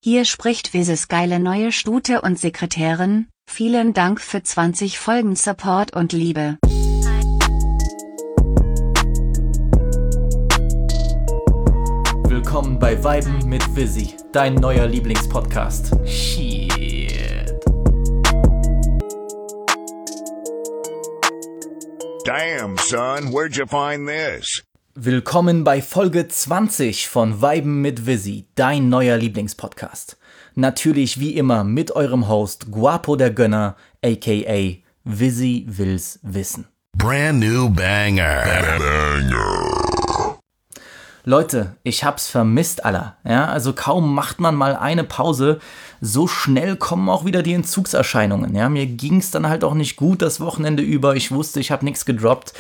Hier spricht Wizes geile neue Stute und Sekretärin. Vielen Dank für 20 Folgen Support und Liebe. Willkommen bei Weiben mit Wizzy, dein neuer Lieblingspodcast. Shit. Damn, son, where'd you find this? Willkommen bei Folge 20 von Weiben mit Wizzy, dein neuer Lieblingspodcast. Natürlich wie immer mit eurem Host Guapo der Gönner, aka Wizzy will's wissen. Brand new banger. Leute, ich hab's vermisst, Alter. Ja, also kaum macht man mal eine Pause, so schnell kommen auch wieder die Entzugserscheinungen. Ja, mir ging's dann halt auch nicht gut das Wochenende über. Ich wusste, ich habe nichts gedroppt.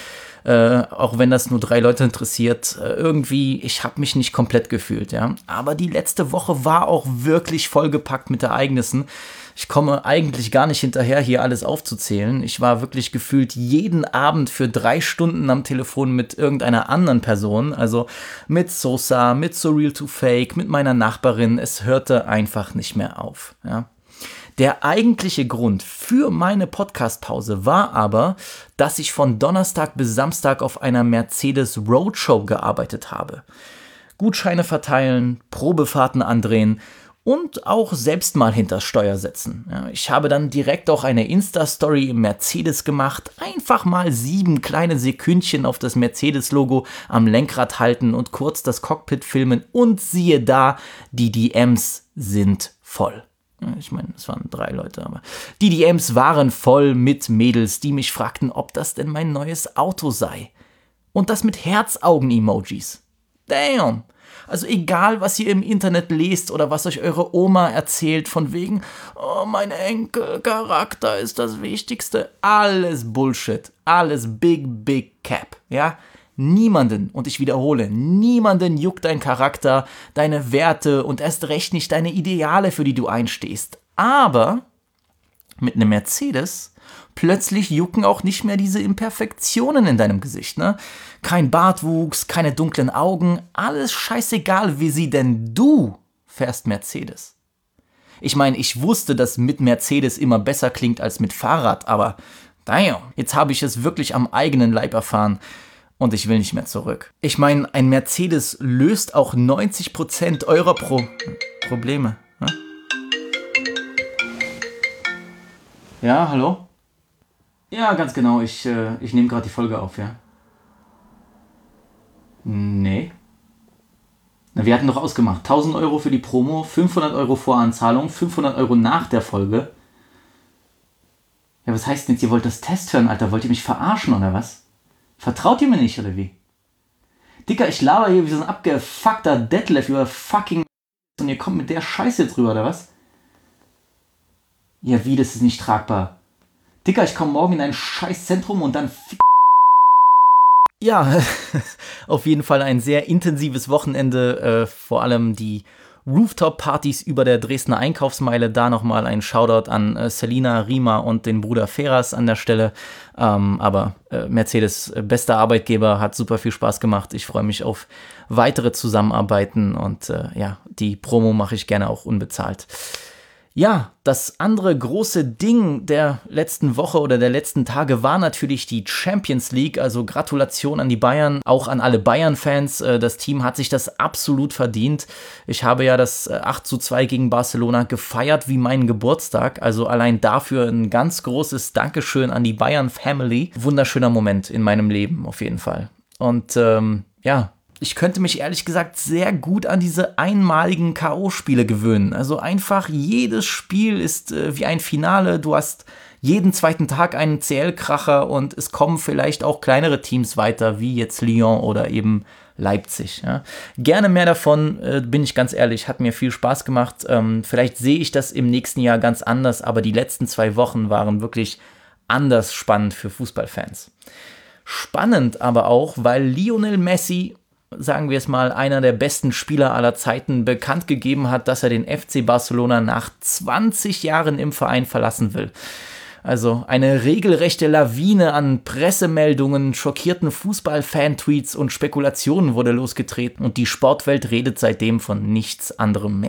Auch wenn das nur 3 Leute interessiert, irgendwie, ich habe mich nicht komplett gefühlt, ja. Aber die letzte Woche war auch wirklich vollgepackt mit Ereignissen. Ich komme eigentlich gar nicht hinterher, hier alles aufzuzählen. Ich war wirklich gefühlt jeden Abend für 3 Stunden am Telefon mit irgendeiner anderen Person, also mit Sosa, mit Surreal to Fake, mit meiner Nachbarin. Es hörte einfach nicht mehr auf, ja. Der eigentliche Grund für meine Podcast-Pause war aber, dass ich von Donnerstag bis Samstag auf einer Mercedes Roadshow gearbeitet habe. Gutscheine verteilen, Probefahrten andrehen und auch selbst mal hinters Steuer setzen. Ja, ich habe dann direkt auch eine Insta-Story im Mercedes gemacht, einfach mal 7 kleine Sekündchen auf das Mercedes-Logo am Lenkrad halten und kurz das Cockpit filmen und siehe da, die DMs sind voll. Ich meine, es waren 3 Leute, aber die DMs waren voll mit Mädels, die mich fragten, ob das denn mein neues Auto sei. Und das mit Herzaugen-Emojis. Damn! Also egal, was ihr im Internet lest oder was euch eure Oma erzählt, von wegen, oh, mein Enkelcharakter ist das Wichtigste. Alles Bullshit. Alles big cap, ja? Niemanden, und ich wiederhole, niemanden juckt dein Charakter, deine Werte und erst recht nicht deine Ideale, für die du einstehst. Aber mit einem Mercedes plötzlich jucken auch nicht mehr diese Imperfektionen in deinem Gesicht, ne? Kein Bartwuchs, keine dunklen Augen, alles scheißegal, wie sie, denn du fährst Mercedes. Ich meine, ich wusste, dass mit Mercedes immer besser klingt als mit Fahrrad, aber damn, jetzt habe ich es wirklich am eigenen Leib erfahren. Und ich will nicht mehr zurück. Ich meine, ein Mercedes löst auch 90% eurer Probleme. Ja? Ja, hallo? Ja, ganz genau. Ich nehme gerade die Folge auf, ja. Nee. Na, wir hatten doch ausgemacht. 1000 Euro für die Promo, 500 Euro Voranzahlung, 500 Euro nach der Folge. Ja, was heißt denn jetzt, ihr wollt das Test hören, Alter? Wollt ihr mich verarschen, oder was? Vertraut ihr mir nicht, oder wie? Dicker, ich laber hier wie so ein abgefuckter Detlef über fucking und ihr kommt mit der Scheiße drüber, oder was? Ja, wie, das ist nicht tragbar. Dicker, ich komme morgen in ein Scheißzentrum und dann Ja, auf jeden Fall ein sehr intensives Wochenende, vor allem die Rooftop-Partys über der Dresdner Einkaufsmeile. Da nochmal ein Shoutout an Selina, Rima und den Bruder Feras an der Stelle. Aber Mercedes, bester Arbeitgeber, hat super viel Spaß gemacht. Ich freue mich auf weitere Zusammenarbeiten und die Promo mache ich gerne auch unbezahlt. Ja, das andere große Ding der letzten Woche oder der letzten Tage war natürlich die Champions League, also Gratulation an die Bayern, auch an alle Bayern-Fans. Das Team hat sich das absolut verdient. Ich habe ja das 8:2 gegen Barcelona gefeiert wie meinen Geburtstag, also allein dafür ein ganz großes Dankeschön an die Bayern-Family. Wunderschöner Moment in meinem Leben auf jeden Fall. Und ich könnte mich ehrlich gesagt sehr gut an diese einmaligen K.O.-Spiele gewöhnen. Also einfach jedes Spiel ist wie ein Finale. Du hast jeden zweiten Tag einen CL-Kracher und es kommen vielleicht auch kleinere Teams weiter, wie jetzt Lyon oder eben Leipzig. Ja. Gerne mehr davon, bin ich ganz ehrlich, hat mir viel Spaß gemacht. Vielleicht sehe ich das im nächsten Jahr ganz anders, aber die letzten 2 Wochen waren wirklich anders spannend für Fußballfans. Spannend aber auch, weil Lionel Messi, sagen wir es mal, einer der besten Spieler aller Zeiten, bekannt gegeben hat, dass er den FC Barcelona nach 20 Jahren im Verein verlassen will. Also eine regelrechte Lawine an Pressemeldungen, schockierten Fußball-Fan-Tweets und Spekulationen wurde losgetreten und die Sportwelt redet seitdem von nichts anderem mehr.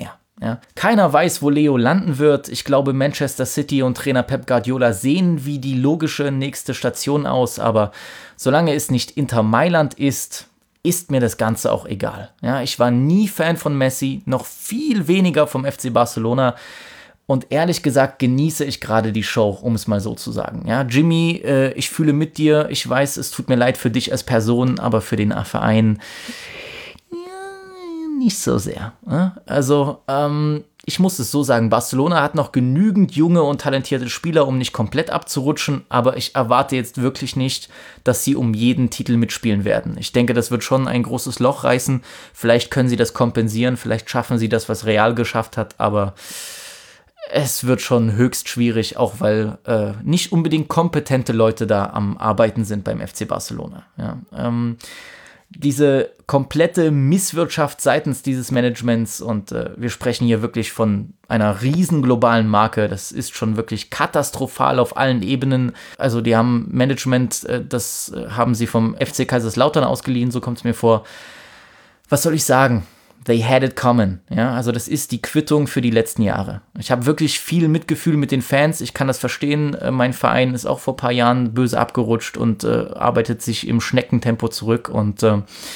Ja. Keiner weiß, wo Leo landen wird. Ich glaube, Manchester City und Trainer Pep Guardiola sehen wie die logische nächste Station aus, aber solange es nicht Inter Mailand ist mir das Ganze auch egal. Ja, ich war nie Fan von Messi, noch viel weniger vom FC Barcelona. Und ehrlich gesagt genieße ich gerade die Show, um es mal so zu sagen. Ja, Jimmy, ich fühle mit dir. Ich weiß, es tut mir leid für dich als Person, aber für den Verein nicht so sehr. Also, ich muss es so sagen, Barcelona hat noch genügend junge und talentierte Spieler, um nicht komplett abzurutschen, aber ich erwarte jetzt wirklich nicht, dass sie um jeden Titel mitspielen werden. Ich denke, das wird schon ein großes Loch reißen. Vielleicht können sie das kompensieren, vielleicht schaffen sie das, was Real geschafft hat, aber es wird schon höchst schwierig, auch weil nicht unbedingt kompetente Leute da am Arbeiten sind beim FC Barcelona. Ja, diese komplette Misswirtschaft seitens dieses Managements und wir sprechen hier wirklich von einer riesen globalen Marke. Das ist schon wirklich katastrophal auf allen Ebenen. Also die haben Management, das haben sie vom FC Kaiserslautern ausgeliehen, so kommt es mir vor. Was soll ich sagen? They had it coming. Ja, also das ist die Quittung für die letzten Jahre. Ich habe wirklich viel Mitgefühl mit den Fans. Ich kann das verstehen. Mein Verein ist auch vor ein paar Jahren böse abgerutscht und arbeitet sich im Schneckentempo zurück. Und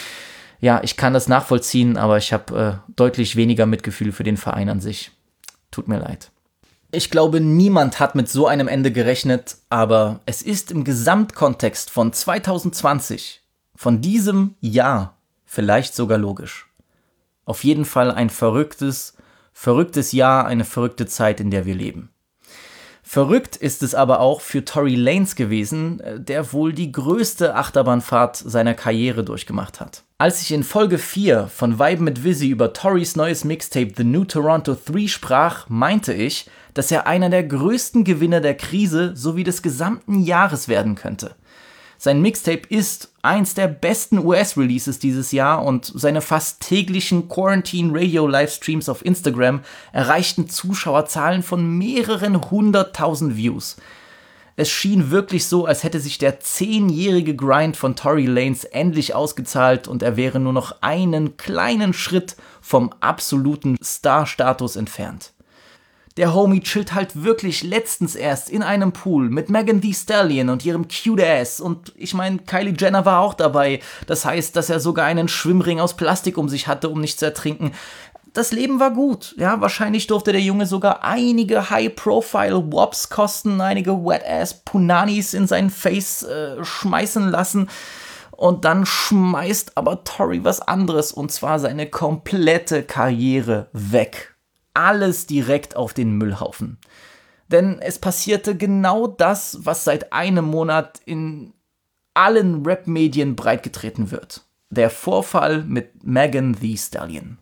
ja, ich kann das nachvollziehen, aber ich habe deutlich weniger Mitgefühl für den Verein an sich. Tut mir leid. Ich glaube, niemand hat mit so einem Ende gerechnet, aber es ist im Gesamtkontext von 2020, von diesem Jahr, vielleicht sogar logisch. Auf jeden Fall ein verrücktes Jahr, eine verrückte Zeit, in der wir leben. Verrückt ist es aber auch für Tory Lanez gewesen, der wohl die größte Achterbahnfahrt seiner Karriere durchgemacht hat. Als ich in Folge 4 von Vibe mit Vizzy über Torys neues Mixtape The New Toronto 3 sprach, meinte ich, dass er einer der größten Gewinner der Krise sowie des gesamten Jahres werden könnte. Sein Mixtape ist eins der besten US-Releases dieses Jahr und seine fast täglichen Quarantine-Radio-Livestreams auf Instagram erreichten Zuschauerzahlen von mehreren 100.000 Views. Es schien wirklich so, als hätte sich der 10-jährige Grind von Tory Lanez endlich ausgezahlt und er wäre nur noch einen kleinen Schritt vom absoluten Star-Status entfernt. Der Homie chillt halt wirklich letztens erst in einem Pool mit Megan Thee Stallion und ihrem cute Ass. Und ich meine, Kylie Jenner war auch dabei. Das heißt, dass er sogar einen Schwimmring aus Plastik um sich hatte, um nicht zu ertrinken. Das Leben war gut. Ja, wahrscheinlich durfte der Junge sogar einige High-Profile-Wops kosten, einige Wet-Ass-Punanis in sein Face schmeißen lassen. Und dann schmeißt aber Tory was anderes, und zwar seine komplette Karriere weg. Alles direkt auf den Müllhaufen. Denn es passierte genau das, was seit einem Monat in allen Rap-Medien breitgetreten wird. Der Vorfall mit Megan Thee Stallion.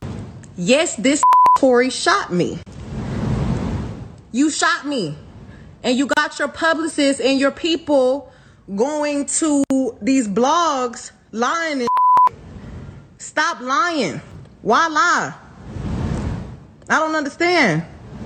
Yes, this Tory shot me. You shot me. And you got your publicists and your people going to these blogs lying and Stop lying. Why lie? I don't understand.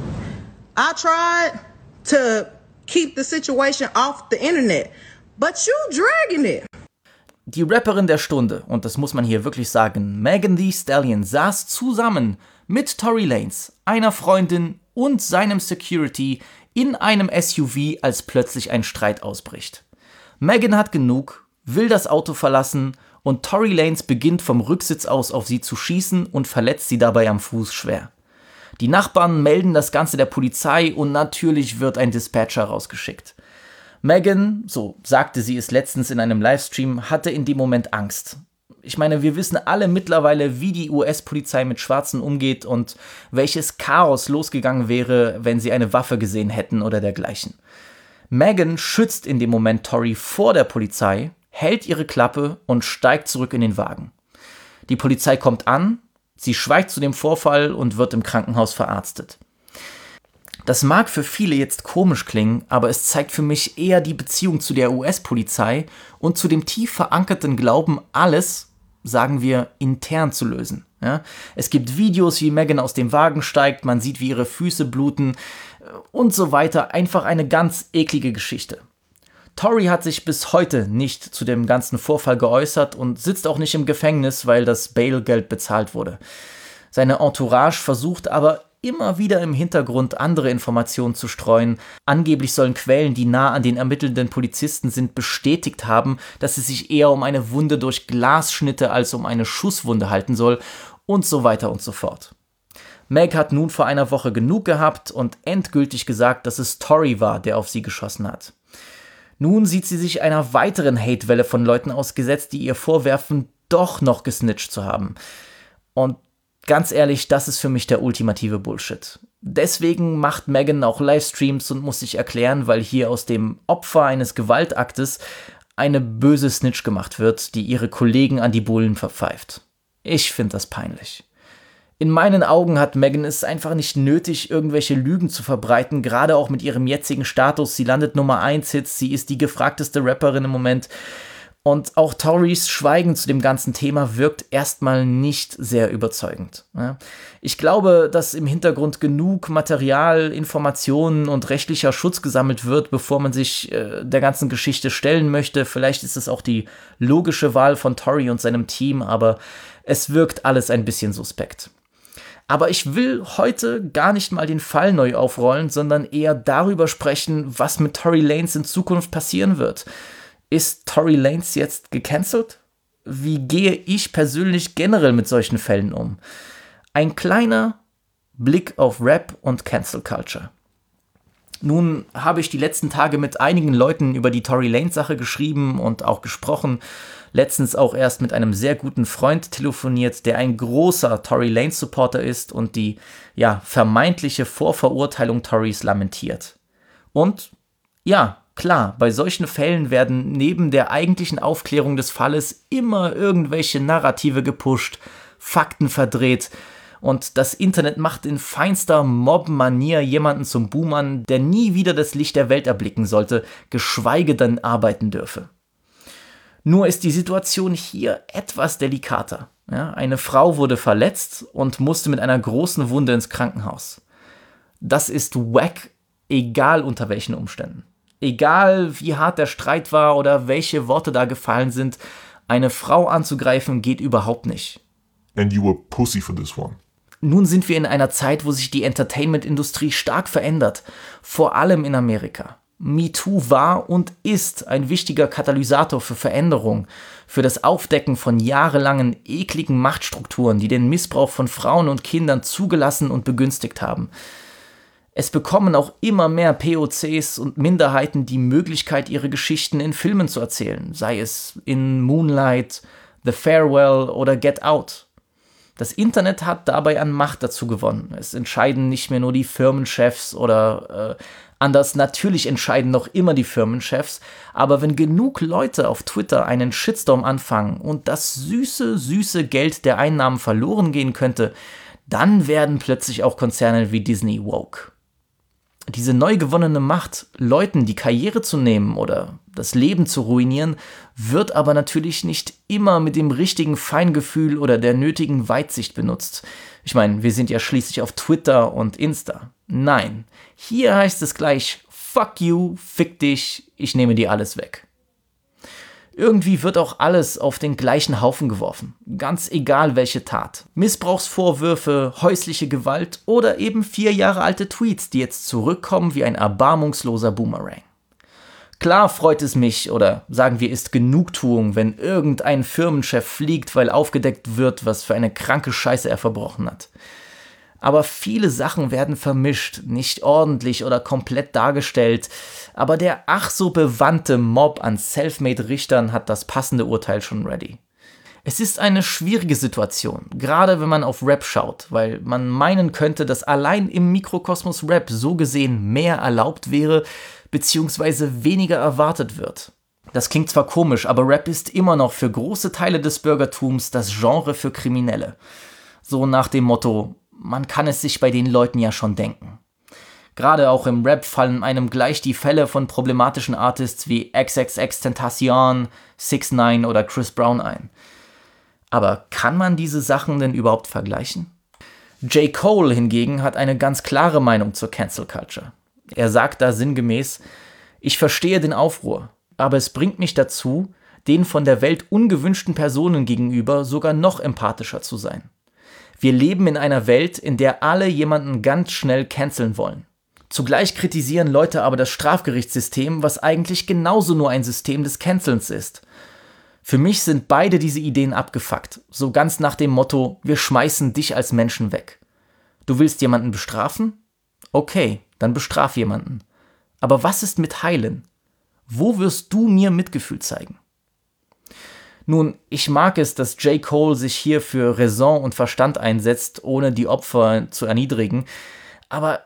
I tried to keep the situation off the internet, but you dragging it. Die Rapperin der Stunde, und das muss man hier wirklich sagen, Megan Thee Stallion saß zusammen mit Tory Lanez, einer Freundin und seinem Security in einem SUV, als plötzlich ein Streit ausbricht. Megan hat genug, will das Auto verlassen und Tory Lanez beginnt vom Rücksitz aus auf sie zu schießen und verletzt sie dabei am Fuß schwer. Die Nachbarn melden das Ganze der Polizei und natürlich wird ein Dispatcher rausgeschickt. Megan, so sagte sie es letztens in einem Livestream, hatte in dem Moment Angst. Ich meine, wir wissen alle mittlerweile, wie die US-Polizei mit Schwarzen umgeht und welches Chaos losgegangen wäre, wenn sie eine Waffe gesehen hätten oder dergleichen. Megan schützt in dem Moment Tory vor der Polizei, hält ihre Klappe und steigt zurück in den Wagen. Die Polizei kommt an, sie schweigt zu dem Vorfall und wird im Krankenhaus verarztet. Das mag für viele jetzt komisch klingen, aber es zeigt für mich eher die Beziehung zu der US-Polizei und zu dem tief verankerten Glauben, alles, sagen wir, intern zu lösen. Ja? Es gibt Videos, wie Megan aus dem Wagen steigt, man sieht, wie ihre Füße bluten und so weiter. Einfach eine ganz eklige Geschichte. Tory hat sich bis heute nicht zu dem ganzen Vorfall geäußert und sitzt auch nicht im Gefängnis, weil das Bailgeld bezahlt wurde. Seine Entourage versucht aber immer wieder im Hintergrund andere Informationen zu streuen. Angeblich sollen Quellen, die nah an den ermittelnden Polizisten sind, bestätigt haben, dass es sich eher um eine Wunde durch Glasschnitte als um eine Schusswunde halten soll und so weiter und so fort. Meg hat nun vor einer Woche genug gehabt und endgültig gesagt, dass es Tory war, der auf sie geschossen hat. Nun sieht sie sich einer weiteren Hatewelle von Leuten ausgesetzt, die ihr vorwerfen, doch noch gesnitcht zu haben. Und ganz ehrlich, das ist für mich der ultimative Bullshit. Deswegen macht Megan auch Livestreams und muss sich erklären, weil hier aus dem Opfer eines Gewaltaktes eine böse Snitch gemacht wird, die ihre Kollegen an die Bullen verpfeift. Ich finde das peinlich. In meinen Augen hat Megan es einfach nicht nötig, irgendwelche Lügen zu verbreiten, gerade auch mit ihrem jetzigen Status. Sie landet Nummer 1 Hits, sie ist die gefragteste Rapperin im Moment. Und auch Torys Schweigen zu dem ganzen Thema wirkt erstmal nicht sehr überzeugend. Ich glaube, dass im Hintergrund genug Material, Informationen und rechtlicher Schutz gesammelt wird, bevor man sich der ganzen Geschichte stellen möchte. Vielleicht ist es auch die logische Wahl von Tory und seinem Team, aber es wirkt alles ein bisschen suspekt. Aber ich will heute gar nicht mal den Fall neu aufrollen, sondern eher darüber sprechen, was mit Tory Lanez in Zukunft passieren wird. Ist Tory Lanez jetzt gecancelt? Wie gehe ich persönlich generell mit solchen Fällen um? Ein kleiner Blick auf Rap und Cancel Culture. Nun habe ich die letzten Tage mit einigen Leuten über die Tory Lanez-Sache geschrieben und auch gesprochen. Letztens auch erst mit einem sehr guten Freund telefoniert, der ein großer Tory Lanez-Supporter ist und die vermeintliche Vorverurteilung Torys lamentiert. Und ja, klar, bei solchen Fällen werden neben der eigentlichen Aufklärung des Falles immer irgendwelche Narrative gepusht, Fakten verdreht und das Internet macht in feinster Mob-Manier jemanden zum Buhmann, der nie wieder das Licht der Welt erblicken sollte, geschweige denn arbeiten dürfe. Nur ist die Situation hier etwas delikater. Ja, eine Frau wurde verletzt und musste mit einer großen Wunde ins Krankenhaus. Das ist wack, egal unter welchen Umständen. Egal wie hart der Streit war oder welche Worte da gefallen sind, eine Frau anzugreifen geht überhaupt nicht. And you were pussy for this one. Nun sind wir in einer Zeit, wo sich die Entertainment-Industrie stark verändert, vor allem in Amerika. MeToo war und ist ein wichtiger Katalysator für Veränderung, für das Aufdecken von jahrelangen ekligen Machtstrukturen, die den Missbrauch von Frauen und Kindern zugelassen und begünstigt haben. Es bekommen auch immer mehr POCs und Minderheiten die Möglichkeit, ihre Geschichten in Filmen zu erzählen, sei es in Moonlight, The Farewell oder Get Out. Das Internet hat dabei an Macht dazu gewonnen. Es entscheiden nicht mehr nur die Firmenchefs oder anders, natürlich entscheiden noch immer die Firmenchefs, aber wenn genug Leute auf Twitter einen Shitstorm anfangen und das süße Geld der Einnahmen verloren gehen könnte, dann werden plötzlich auch Konzerne wie Disney woke. Diese neu gewonnene Macht, Leuten die Karriere zu nehmen oder das Leben zu ruinieren, wird aber natürlich nicht immer mit dem richtigen Feingefühl oder der nötigen Weitsicht benutzt. Ich meine, wir sind ja schließlich auf Twitter und Insta. Nein, hier heißt es gleich, fuck you, fick dich, ich nehme dir alles weg. Irgendwie wird auch alles auf den gleichen Haufen geworfen, ganz egal welche Tat. Missbrauchsvorwürfe, häusliche Gewalt oder eben 4 Jahre alte Tweets, die jetzt zurückkommen wie ein erbarmungsloser Boomerang. Klar freut es mich, oder sagen wir ist Genugtuung, wenn irgendein Firmenchef fliegt, weil aufgedeckt wird, was für eine kranke Scheiße er verbrochen hat. Aber viele Sachen werden vermischt, nicht ordentlich oder komplett dargestellt. Aber der ach so bewandte Mob an Selfmade-Richtern hat das passende Urteil schon ready. Es ist eine schwierige Situation, gerade wenn man auf Rap schaut, weil man meinen könnte, dass allein im Mikrokosmos Rap so gesehen mehr erlaubt wäre, beziehungsweise weniger erwartet wird. Das klingt zwar komisch, aber Rap ist immer noch für große Teile des Bürgertums das Genre für Kriminelle. So nach dem Motto, man kann es sich bei den Leuten ja schon denken. Gerade auch im Rap fallen einem gleich die Fälle von problematischen Artists wie XXXTentacion, 6ix9ine oder Chris Brown ein. Aber kann man diese Sachen denn überhaupt vergleichen? J. Cole hingegen hat eine ganz klare Meinung zur Cancel Culture. Er sagt da sinngemäß, ich verstehe den Aufruhr, aber es bringt mich dazu, den von der Welt ungewünschten Personen gegenüber sogar noch empathischer zu sein. Wir leben in einer Welt, in der alle jemanden ganz schnell canceln wollen. Zugleich kritisieren Leute aber das Strafgerichtssystem, was eigentlich genauso nur ein System des Cancelns ist. Für mich sind beide diese Ideen abgefuckt, so ganz nach dem Motto, wir schmeißen dich als Menschen weg. Du willst jemanden bestrafen? Okay, dann bestraf jemanden. Aber was ist mit heilen? Wo wirst du mir Mitgefühl zeigen? Nun, ich mag es, dass J. Cole sich hier für Raison und Verstand einsetzt, ohne die Opfer zu erniedrigen, aber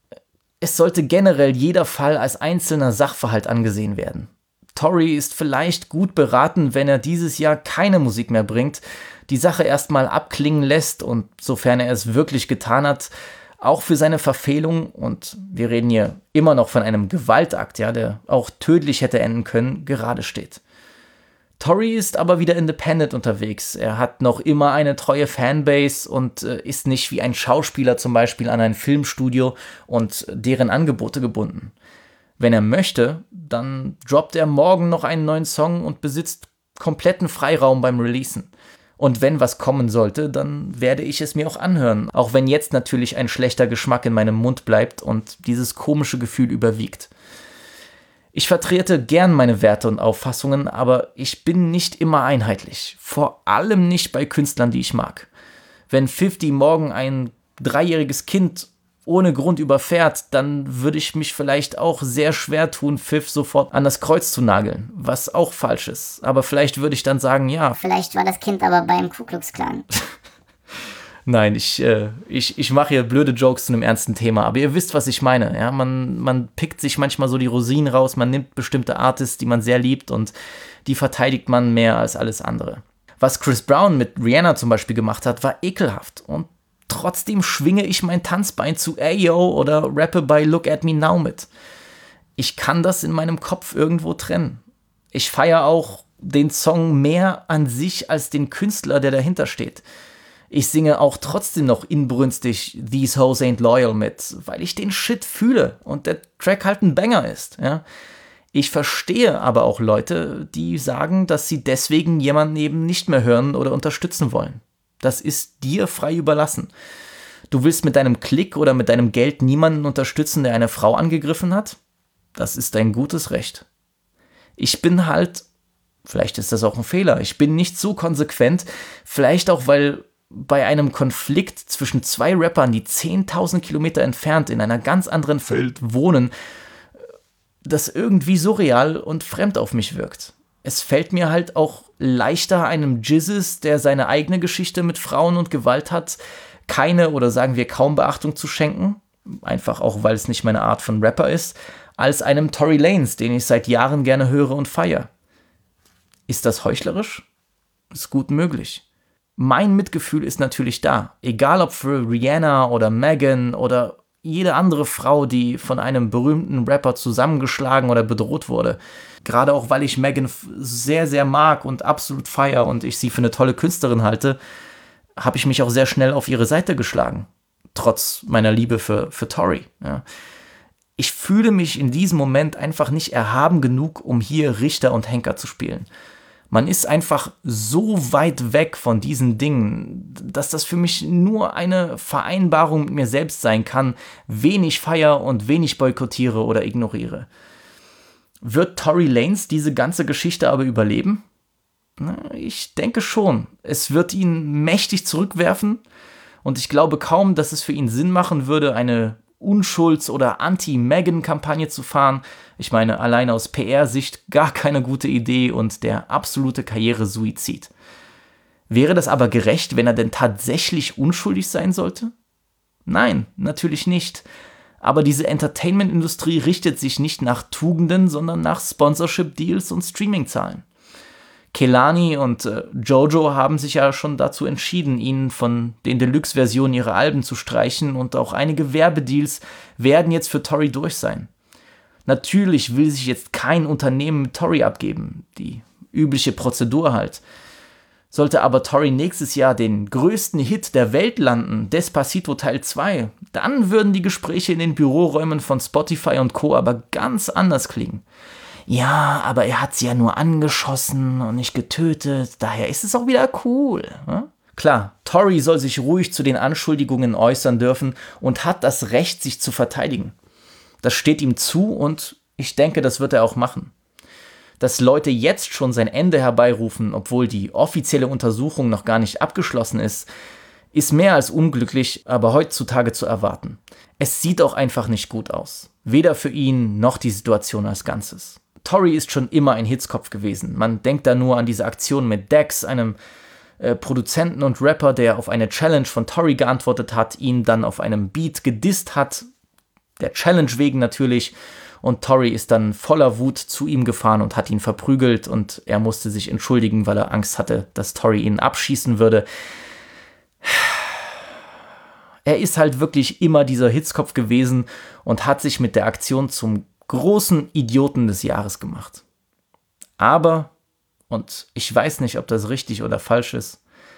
es sollte generell jeder Fall als einzelner Sachverhalt angesehen werden. Tory ist vielleicht gut beraten, wenn er dieses Jahr keine Musik mehr bringt, die Sache erstmal abklingen lässt und, sofern er es wirklich getan hat, auch für seine Verfehlung, und wir reden hier immer noch von einem Gewaltakt, ja, der auch tödlich hätte enden können, gerade steht. Tory ist aber wieder independent unterwegs. Er hat noch immer eine treue Fanbase und ist nicht wie ein Schauspieler zum Beispiel an ein Filmstudio und deren Angebote gebunden. Wenn er möchte, dann droppt er morgen noch einen neuen Song und besitzt kompletten Freiraum beim Releasen. Und wenn was kommen sollte, dann werde ich es mir auch anhören, auch wenn jetzt natürlich ein schlechter Geschmack in meinem Mund bleibt und dieses komische Gefühl überwiegt. Ich vertrete gern meine Werte und Auffassungen, aber ich bin nicht immer einheitlich. Vor allem nicht bei Künstlern, die ich mag. Wenn 50 morgen ein 3-jähriges Kind ohne Grund überfährt, dann würde ich mich vielleicht auch sehr schwer tun, Pfiff sofort an das Kreuz zu nageln, was auch falsch ist. Aber vielleicht würde ich dann sagen, ja. Vielleicht war das Kind aber beim Ku Klux Klan. Nein, ich mache hier blöde Jokes zu einem ernsten Thema, aber ihr wisst, was ich meine. Ja? Man pickt sich manchmal so die Rosinen raus, man nimmt bestimmte Artists, die man sehr liebt, und die verteidigt man mehr als alles andere. Was Chris Brown mit Rihanna zum Beispiel gemacht hat, war ekelhaft, und trotzdem schwinge ich mein Tanzbein zu Ayo oder rappe bei Look at Me Now mit. Ich kann das in meinem Kopf irgendwo trennen. Ich feiere auch den Song mehr an sich als den Künstler, der dahinter steht. Ich singe auch trotzdem noch inbrünstig These Hoes Ain't Loyal mit, weil ich den Shit fühle und der Track halt ein Banger ist. Ja? Ich verstehe aber auch Leute, die sagen, dass sie deswegen jemanden eben nicht mehr hören oder unterstützen wollen. Das ist dir frei überlassen. Du willst mit deinem Klick oder mit deinem Geld niemanden unterstützen, der eine Frau angegriffen hat? Das ist dein gutes Recht. Ich bin halt, vielleicht ist das auch ein Fehler, ich bin nicht so konsequent, vielleicht auch, weil bei einem Konflikt zwischen 2 Rappern, die 10.000 Kilometer entfernt in einer ganz anderen Welt wohnen, das irgendwie surreal und fremd auf mich wirkt. Es fällt mir halt auch leichter, einem Jizzes, der seine eigene Geschichte mit Frauen und Gewalt hat, keine oder sagen wir kaum Beachtung zu schenken, einfach auch, weil es nicht meine Art von Rapper ist, als einem Tory Lanez, den ich seit Jahren gerne höre und feiere. Ist das heuchlerisch? Ist gut möglich. Mein Mitgefühl ist natürlich da, egal ob für Rihanna oder Megan oder jede andere Frau, die von einem berühmten Rapper zusammengeschlagen oder bedroht wurde. Gerade auch, weil ich Megan sehr, sehr mag und absolut feiere und ich sie für eine tolle Künstlerin halte, habe ich mich auch sehr schnell auf ihre Seite geschlagen. Trotz meiner Liebe für Tory. Ja. Ich fühle mich in diesem Moment einfach nicht erhaben genug, um hier Richter und Henker zu spielen. Man ist einfach so weit weg von diesen Dingen, dass das für mich nur eine Vereinbarung mit mir selbst sein kann, wen ich feiere und wen ich boykottiere oder ignoriere. Wird Tory Lanez diese ganze Geschichte aber überleben? Na, ich denke schon. Es wird ihn mächtig zurückwerfen und ich glaube kaum, dass es für ihn Sinn machen würde, eine Unschulds- oder Anti-Meghan-Kampagne zu fahren. Ich meine, allein aus PR-Sicht gar keine gute Idee und der absolute Karrieresuizid. Wäre das aber gerecht, wenn er denn tatsächlich unschuldig sein sollte? Nein, natürlich nicht. Aber diese Entertainment-Industrie richtet sich nicht nach Tugenden, sondern nach Sponsorship-Deals und Streaming-Zahlen. Kehlani und Jojo haben sich ja schon dazu entschieden, ihn von den Deluxe-Versionen ihrer Alben zu streichen, und auch einige Werbedeals werden jetzt für Tory durch sein. Natürlich will sich jetzt kein Unternehmen mit Tory abgeben, die übliche Prozedur halt. Sollte aber Tory nächstes Jahr den größten Hit der Welt landen, Despacito Teil 2, dann würden die Gespräche in den Büroräumen von Spotify und Co. aber ganz anders klingen. Ja, aber er hat sie ja nur angeschossen und nicht getötet, daher ist es auch wieder cool. Klar, Tory soll sich ruhig zu den Anschuldigungen äußern dürfen und hat das Recht, sich zu verteidigen. Das steht ihm zu und ich denke, das wird er auch machen. Dass Leute jetzt schon sein Ende herbeirufen, obwohl die offizielle Untersuchung noch gar nicht abgeschlossen ist mehr als unglücklich, aber heutzutage zu erwarten. Es sieht auch einfach nicht gut aus. Weder für ihn noch die Situation als Ganzes. Tory ist schon immer ein Hitzkopf gewesen. Man denkt da nur an diese Aktion mit Dex, einem Produzenten und Rapper, der auf eine Challenge von Tory geantwortet hat, ihn dann auf einem Beat gedisst hat, der Challenge wegen natürlich, und Tory ist dann voller Wut zu ihm gefahren und hat ihn verprügelt und er musste sich entschuldigen, weil er Angst hatte, dass Tory ihn abschießen würde. Er ist halt wirklich immer dieser Hitzkopf gewesen und hat sich mit der Aktion zum großen Idioten des Jahres gemacht. Aber, und ich weiß nicht, ob das richtig oder falsch ist,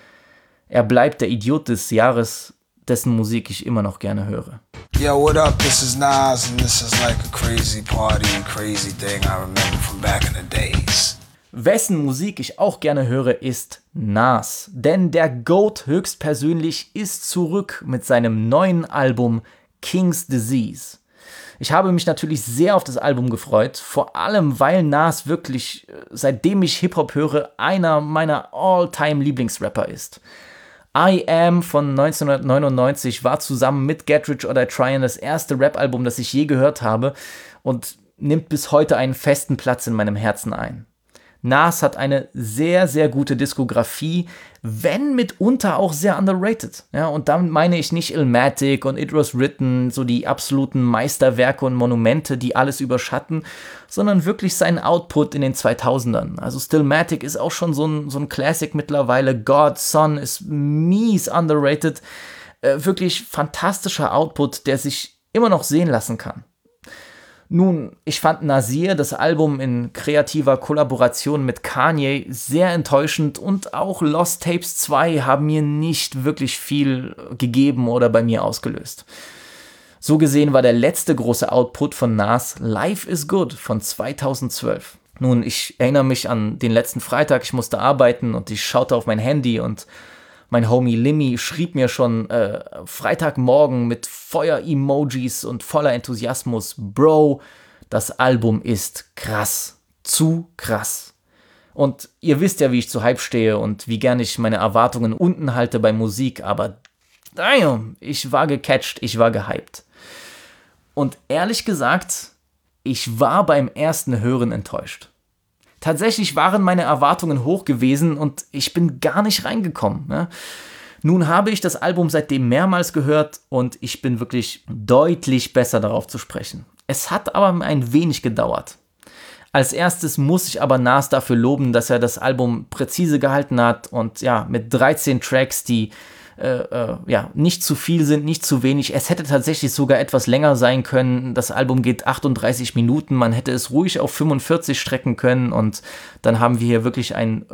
er bleibt der Idiot des Jahres, dessen Musik ich immer noch gerne höre. Yo, what up? This is Nas and this is like a crazy party and crazy thing I remember from back in the days. Wessen Musik ich auch gerne höre, ist Nas. Denn der GOAT höchstpersönlich ist zurück mit seinem neuen Album King's Disease. Ich habe mich natürlich sehr auf das Album gefreut, vor allem weil Nas wirklich, seitdem ich Hip-Hop höre, einer meiner All-Time-Lieblingsrapper ist. I Am von 1999 war zusammen mit Get Rich or Die Tryin' das erste Rap-Album, das ich je gehört habe und nimmt bis heute einen festen Platz in meinem Herzen ein. Nas hat eine sehr, sehr gute Diskografie, wenn mitunter auch sehr underrated. Ja, und damit meine ich nicht Illmatic und It Was Written, so die absoluten Meisterwerke und Monumente, die alles überschatten, sondern wirklich seinen Output in den 2000ern. Also Stillmatic ist auch schon so ein Classic mittlerweile. God's Son ist mies underrated. Wirklich fantastischer Output, der sich immer noch sehen lassen kann. Nun, ich fand Nasir, das Album in kreativer Kollaboration mit Kanye, sehr enttäuschend und auch Lost Tapes 2 haben mir nicht wirklich viel gegeben oder bei mir ausgelöst. So gesehen war der letzte große Output von Nas Life is Good von 2012. Nun, ich erinnere mich an den letzten Freitag, ich musste arbeiten und ich schaute auf mein Handy und mein Homie Limmy schrieb mir schon Freitagmorgen mit Feuer-Emojis und voller Enthusiasmus: Bro, das Album ist krass. Zu krass. Und ihr wisst ja, wie ich zu Hype stehe und wie gern ich meine Erwartungen unten halte bei Musik, aber damn, ich war gecatcht, ich war gehypt. Und ehrlich gesagt, ich war beim ersten Hören enttäuscht. Tatsächlich waren meine Erwartungen hoch gewesen und ich bin gar nicht reingekommen. Ne? Nun habe ich das Album seitdem mehrmals gehört und ich bin wirklich deutlich besser darauf zu sprechen. Es hat aber ein wenig gedauert. Als erstes muss ich aber Nas dafür loben, dass er das Album präzise gehalten hat und ja, mit 13 Tracks, die nicht zu viel sind, nicht zu wenig. Es hätte tatsächlich sogar etwas länger sein können. Das Album geht 38 Minuten. Man hätte es ruhig auf 45 strecken können und dann haben wir hier wirklich ein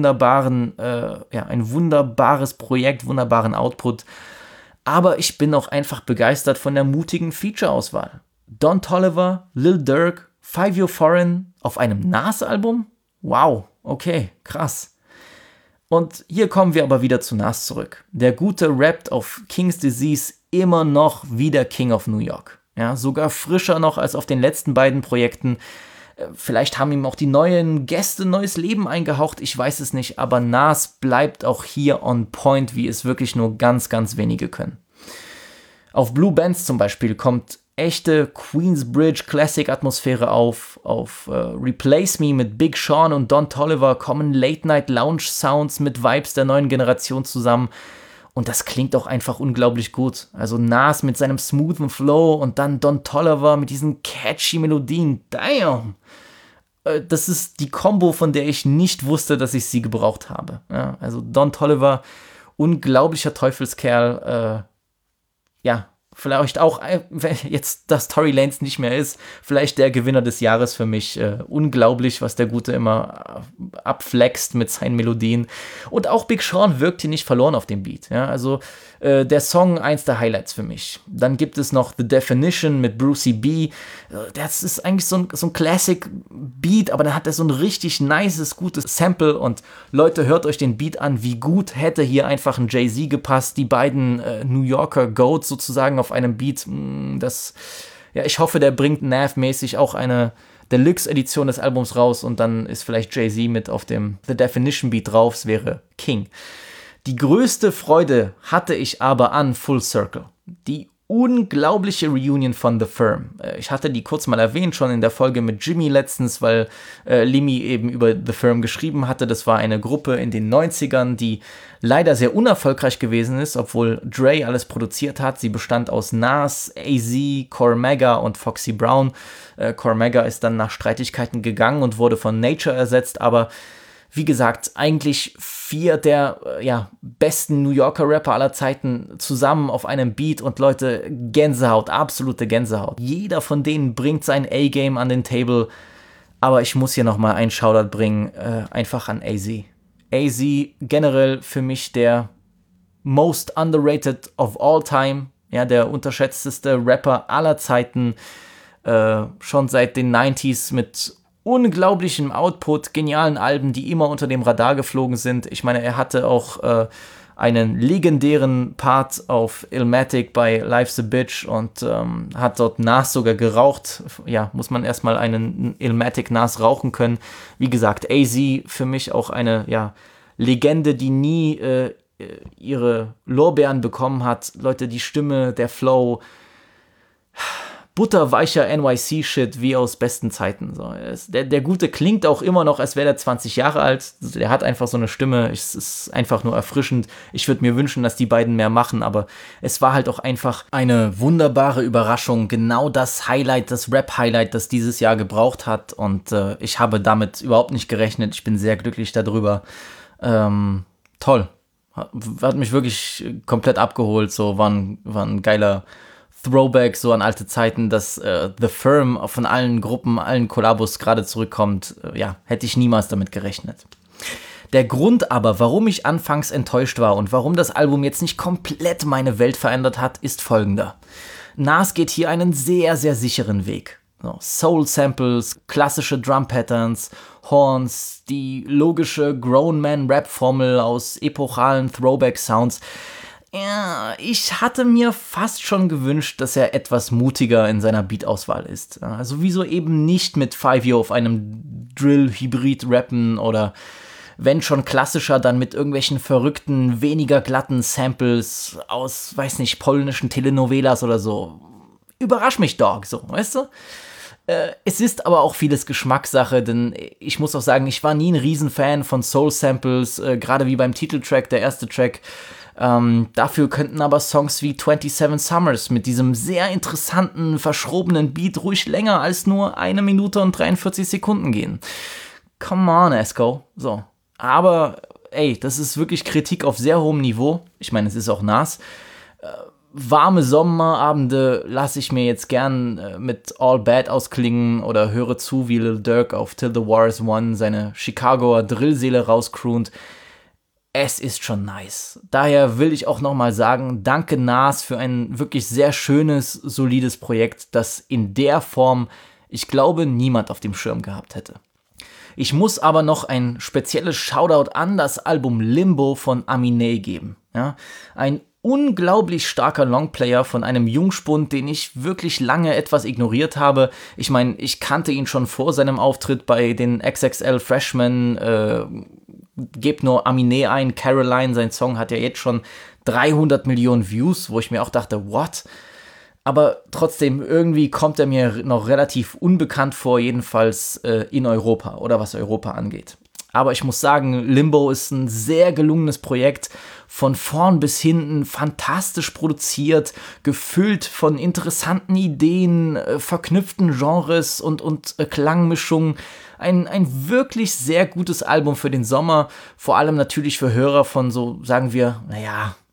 wunderbares Projekt, wunderbaren Output. Aber ich bin auch einfach begeistert von der mutigen Feature-Auswahl. Don Toliver, Lil Durk, 5 Year Foreign auf einem Nas-Album? Wow, okay, krass. Und hier kommen wir aber wieder zu Nas zurück. Der Gute rappt auf King's Disease immer noch wie der King of New York. Ja, sogar frischer noch als auf den letzten beiden Projekten. Vielleicht haben ihm auch die neuen Gäste neues Leben eingehaucht, ich weiß es nicht. Aber Nas bleibt auch hier on point, wie es wirklich nur ganz, ganz wenige können. Auf Blue Bands zum Beispiel kommt echte Queensbridge Classic Atmosphäre auf Replace Me mit Big Sean und Don Toliver kommen Late Night Lounge Sounds mit Vibes der neuen Generation zusammen und das klingt auch einfach unglaublich gut. Also Nas mit seinem smoothen Flow und dann Don Toliver mit diesen catchy Melodien. Damn! Das ist die Kombo, von der ich nicht wusste, dass ich sie gebraucht habe. Ja, also Don Toliver, unglaublicher Teufelskerl, vielleicht auch, wenn jetzt das Tory Lanez nicht mehr ist, vielleicht der Gewinner des Jahres für mich. Unglaublich, was der Gute immer abflext mit seinen Melodien. Und auch Big Sean wirkt hier nicht verloren auf dem Beat. Ja? Also der Song, eins der Highlights für mich. Dann gibt es noch The Definition mit Brucey B. Das ist eigentlich so ein Classic-Beat, aber dann hat er so ein richtig nices, gutes Sample. Und Leute, hört euch den Beat an, wie gut hätte hier einfach ein Jay-Z gepasst. Die beiden New Yorker Goats sozusagen auf einem Beat. Ich hoffe, der bringt Nav-mäßig auch eine Deluxe-Edition des Albums raus und dann ist vielleicht Jay-Z mit auf dem The Definition Beat drauf. Es wäre King. Die größte Freude hatte ich aber an Full Circle. Die unglaubliche Reunion von The Firm. Ich hatte die kurz mal erwähnt, schon in der Folge mit Jimmy letztens, weil Limi eben über The Firm geschrieben hatte. Das war eine Gruppe in den 90ern, die leider sehr unerfolgreich gewesen ist, obwohl Dre alles produziert hat. Sie bestand aus Nas, AZ, Cormega und Foxy Brown. Cormega ist dann nach Streitigkeiten gegangen und wurde von Nature ersetzt, aber wie gesagt, eigentlich 4 der besten New Yorker Rapper aller Zeiten zusammen auf einem Beat und Leute, Gänsehaut, absolute Gänsehaut. Jeder von denen bringt sein A-Game an den Table, aber ich muss hier nochmal einen Shoutout bringen, einfach an AZ. AZ generell für mich der most underrated of all time, ja, der unterschätzteste Rapper aller Zeiten, schon seit den 90s mit unglaublichem Output, genialen Alben, die immer unter dem Radar geflogen sind. Ich meine, er hatte auch einen legendären Part auf Illmatic bei Life's a Bitch und hat dort Nas sogar geraucht. Ja, muss man erstmal einen Illmatic Nas rauchen können. Wie gesagt, AZ für mich auch eine Legende, die nie ihre Lorbeeren bekommen hat. Leute, die Stimme, der Flow, butterweicher NYC-Shit wie aus besten Zeiten. So. Der Gute klingt auch immer noch, als wäre er 20 Jahre alt. Der hat einfach so eine Stimme, es ist einfach nur erfrischend. Ich würde mir wünschen, dass die beiden mehr machen, aber es war halt auch einfach eine wunderbare Überraschung. Genau das Highlight, das Rap-Highlight, das dieses Jahr gebraucht hat und ich habe damit überhaupt nicht gerechnet. Ich bin sehr glücklich darüber. Toll. Hat mich wirklich komplett abgeholt. So war ein geiler Throwback so an alte Zeiten, dass The Firm von allen Gruppen, allen Kollabos gerade zurückkommt, hätte ich niemals damit gerechnet. Der Grund aber, warum ich anfangs enttäuscht war und warum das Album jetzt nicht komplett meine Welt verändert hat, ist folgender. Nas geht hier einen sehr, sehr sicheren Weg. So, Soul-Samples, klassische Drum-Patterns, Horns, die logische Grown-Man-Rap-Formel aus epochalen Throwback-Sounds. Ja, ich hatte mir fast schon gewünscht, dass er etwas mutiger in seiner Beat-Auswahl ist. Also wieso eben nicht mit 5 auf einem Drill-Hybrid rappen oder wenn schon klassischer, dann mit irgendwelchen verrückten, weniger glatten Samples aus, weiß nicht, polnischen Telenovelas oder so. Überrasch mich, Dog, so, weißt du? Es ist aber auch vieles Geschmackssache, denn ich muss auch sagen, ich war nie ein Riesenfan von Soul-Samples, gerade wie beim Titeltrack, der erste Track. Dafür könnten aber Songs wie 27 Summers mit diesem sehr interessanten, verschrobenen Beat ruhig länger als nur 1 Minute und 43 Sekunden gehen. Come on, Esco. So. Aber, ey, das ist wirklich Kritik auf sehr hohem Niveau. Ich meine, es ist auch Nas. Warme Sommerabende lasse ich mir jetzt gern mit All Bad ausklingen oder höre zu, wie Lil Durk auf Till the War is Won seine Chicagoer Drillseele rauscroont. Es ist schon nice. Daher will ich auch nochmal sagen, danke Nas für ein wirklich sehr schönes, solides Projekt, das in der Form, ich glaube, niemand auf dem Schirm gehabt hätte. Ich muss aber noch ein spezielles Shoutout an das Album Limbo von Aminé geben. Ja, ein unglaublich starker Longplayer von einem Jungspund, den ich wirklich lange etwas ignoriert habe. Ich meine, ich kannte ihn schon vor seinem Auftritt bei den XXL Freshmen. Gebt nur Aminé ein, Caroline, sein Song hat ja jetzt schon 300 Millionen Views, wo ich mir auch dachte, what? Aber trotzdem, irgendwie kommt er mir noch relativ unbekannt vor, jedenfalls in Europa oder was Europa angeht. Aber ich muss sagen, Limbo ist ein sehr gelungenes Projekt, von vorn bis hinten fantastisch produziert, gefüllt von interessanten Ideen, verknüpften Genres und Klangmischungen. Ein wirklich sehr gutes Album für den Sommer, vor allem natürlich für Hörer von so, sagen wir,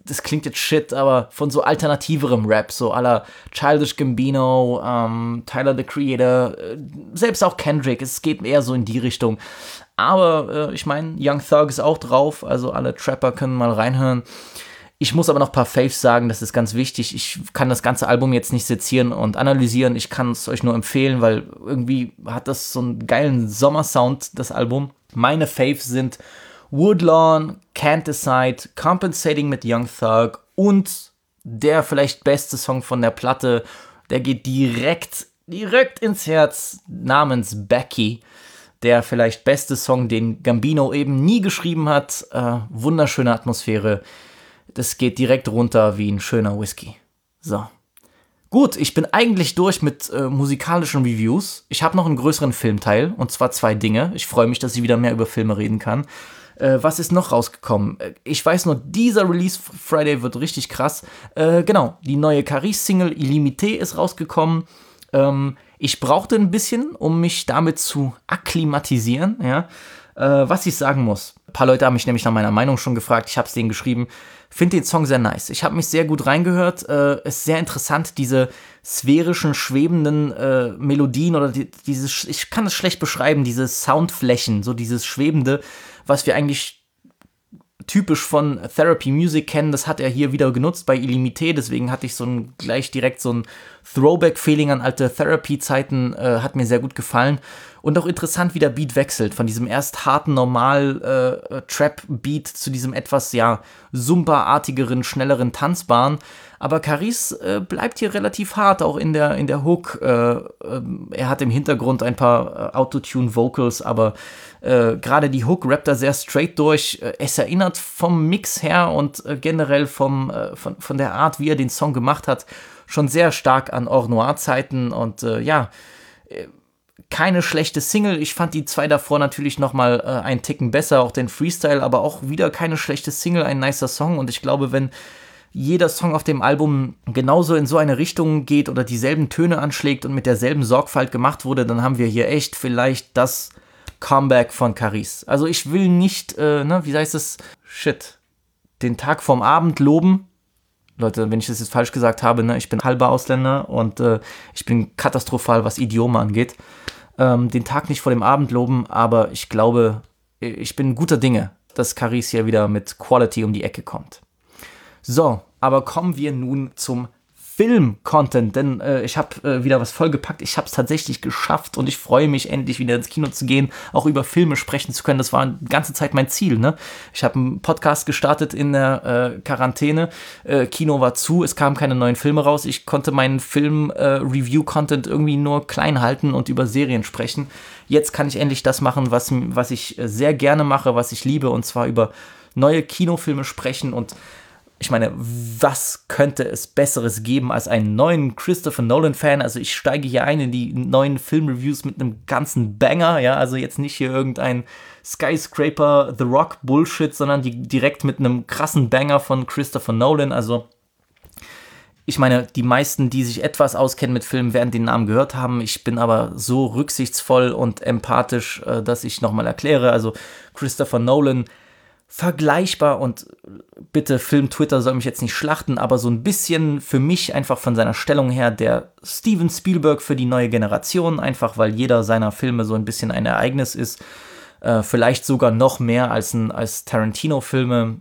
das klingt jetzt shit, aber von so alternativerem Rap, so à la Childish Gambino, Tyler, the Creator, selbst auch Kendrick, es geht eher so in die Richtung. Aber ich meine, Young Thug ist auch drauf, also alle Trapper können mal reinhören. Ich muss aber noch ein paar Faves sagen, das ist ganz wichtig. Ich kann das ganze Album jetzt nicht sezieren und analysieren. Ich kann es euch nur empfehlen, weil irgendwie hat das so einen geilen Sommersound, das Album. Meine Faves sind Woodlawn, Can't Decide, Compensating mit Young Thug und der vielleicht beste Song von der Platte, der geht direkt ins Herz, namens Becky. Der vielleicht beste Song, den Gambino eben nie geschrieben hat. Wunderschöne Atmosphäre. Das geht direkt runter wie ein schöner Whisky. So. Gut, ich bin eigentlich durch mit musikalischen Reviews. Ich habe noch einen größeren Filmteil, und zwar 2 Dinge. Ich freue mich, dass ich wieder mehr über Filme reden kann. Was ist noch rausgekommen? Ich weiß nur, dieser Release Friday wird richtig krass. Genau, die neue Caris-Single Illimité ist rausgekommen. Ich brauchte ein bisschen, um mich damit zu akklimatisieren, ja. Was ich sagen muss. Ein paar Leute haben mich nämlich nach meiner Meinung schon gefragt. Ich habe es denen geschrieben. Finde den Song sehr nice. Ich habe mich sehr gut reingehört. Ist sehr interessant, diese sphärischen, schwebenden Melodien oder dieses, ich kann es schlecht beschreiben, diese Soundflächen, so dieses Schwebende, was wir eigentlich typisch von Therapy Music kennen, das hat er hier wieder genutzt bei Illimité, deswegen hatte ich gleich direkt so ein Throwback-Feeling an alte Therapy-Zeiten, hat mir sehr gut gefallen. Und auch interessant, wie der Beat wechselt, von diesem erst harten, normal Trap-Beat zu diesem etwas, ja, Zumba-artigeren, schnelleren, tanzbaren. Aber Caris bleibt hier relativ hart, auch in der Hook. Er hat im Hintergrund ein paar Autotune-Vocals, aber gerade die Hook rappt er sehr straight durch. Es erinnert vom Mix her und generell von der Art, wie er den Song gemacht hat, schon sehr stark an Or-Noir-Zeiten und keine schlechte Single. Ich fand die 2 davor natürlich nochmal einen Ticken besser, auch den Freestyle, aber auch wieder keine schlechte Single, ein nicer Song. Und ich glaube, wenn jeder Song auf dem Album genauso in so eine Richtung geht oder dieselben Töne anschlägt und mit derselben Sorgfalt gemacht wurde, dann haben wir hier echt vielleicht das Comeback von Caris. Also ich will nicht, wie heißt es? Den Tag vorm Abend loben. Leute, wenn ich das jetzt falsch gesagt habe, ich bin halber Ausländer und ich bin katastrophal, was Idiome angeht. Den Tag nicht vor dem Abend loben, aber ich glaube, ich bin guter Dinge, dass Caris hier wieder mit Quality um die Ecke kommt. So, aber kommen wir nun zum Film-Content, denn ich habe wieder was vollgepackt. Ich habe es tatsächlich geschafft und ich freue mich, endlich wieder ins Kino zu gehen, auch über Filme sprechen zu können. Das war die ganze Zeit mein Ziel, ne? Ich habe einen Podcast gestartet in der Quarantäne. Kino war zu, es kamen keine neuen Filme raus. Ich konnte meinen Film-Review-Content irgendwie nur klein halten und über Serien sprechen. Jetzt kann ich endlich das machen, was ich sehr gerne mache, was ich liebe, und zwar über neue Kinofilme sprechen. Und ich meine, was könnte es Besseres geben als einen neuen Christopher Nolan-Fan? Also ich steige hier ein in die neuen Filmreviews mit einem ganzen Banger, ja, also jetzt nicht hier irgendein Skyscraper, The Rock Bullshit, sondern direkt mit einem krassen Banger von Christopher Nolan. Also ich meine, die meisten, die sich etwas auskennen mit Filmen, werden den Namen gehört haben. Ich bin aber so rücksichtsvoll und empathisch, dass ich nochmal erkläre. Also Christopher Nolan, vergleichbar, und bitte Film-Twitter soll mich jetzt nicht schlachten, aber so ein bisschen für mich einfach von seiner Stellung her der Steven Spielberg für die neue Generation, einfach weil jeder seiner Filme so ein bisschen ein Ereignis ist, vielleicht sogar noch mehr als Tarantino-Filme,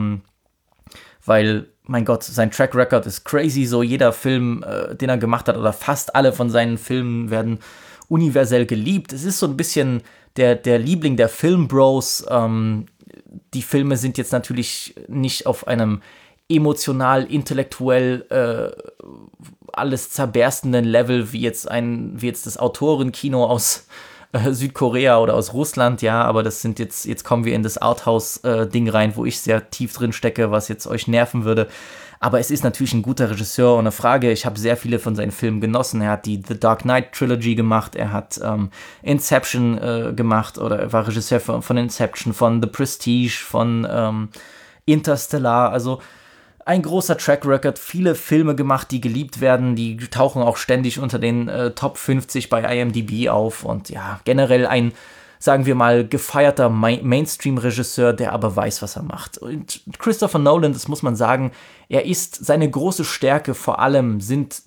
weil, mein Gott, sein Track Record ist crazy, so jeder Film, den er gemacht hat, oder fast alle von seinen Filmen werden universell geliebt. Es ist so ein bisschen der Liebling der Film-Bros. Die Filme sind jetzt natürlich nicht auf einem emotional, intellektuell alles zerberstenden Level wie jetzt das Autorenkino aus Südkorea oder aus Russland, ja, aber das sind jetzt kommen wir in das Arthouse-Ding rein, wo ich sehr tief drin stecke, was jetzt euch nerven würde. Aber es ist natürlich ein guter Regisseur, und eine Frage, ich habe sehr viele von seinen Filmen genossen. Er hat die The Dark Knight Trilogy gemacht, er hat Inception gemacht, oder er war Regisseur von Inception, von The Prestige, von Interstellar, also ein großer Track Record, viele Filme gemacht, die geliebt werden, die tauchen auch ständig unter den Top 50 bei IMDb auf, und ja, generell ein sagen wir mal, gefeierter Mainstream-Regisseur, der aber weiß, was er macht. Und Christopher Nolan, das muss man sagen, seine große Stärke vor allem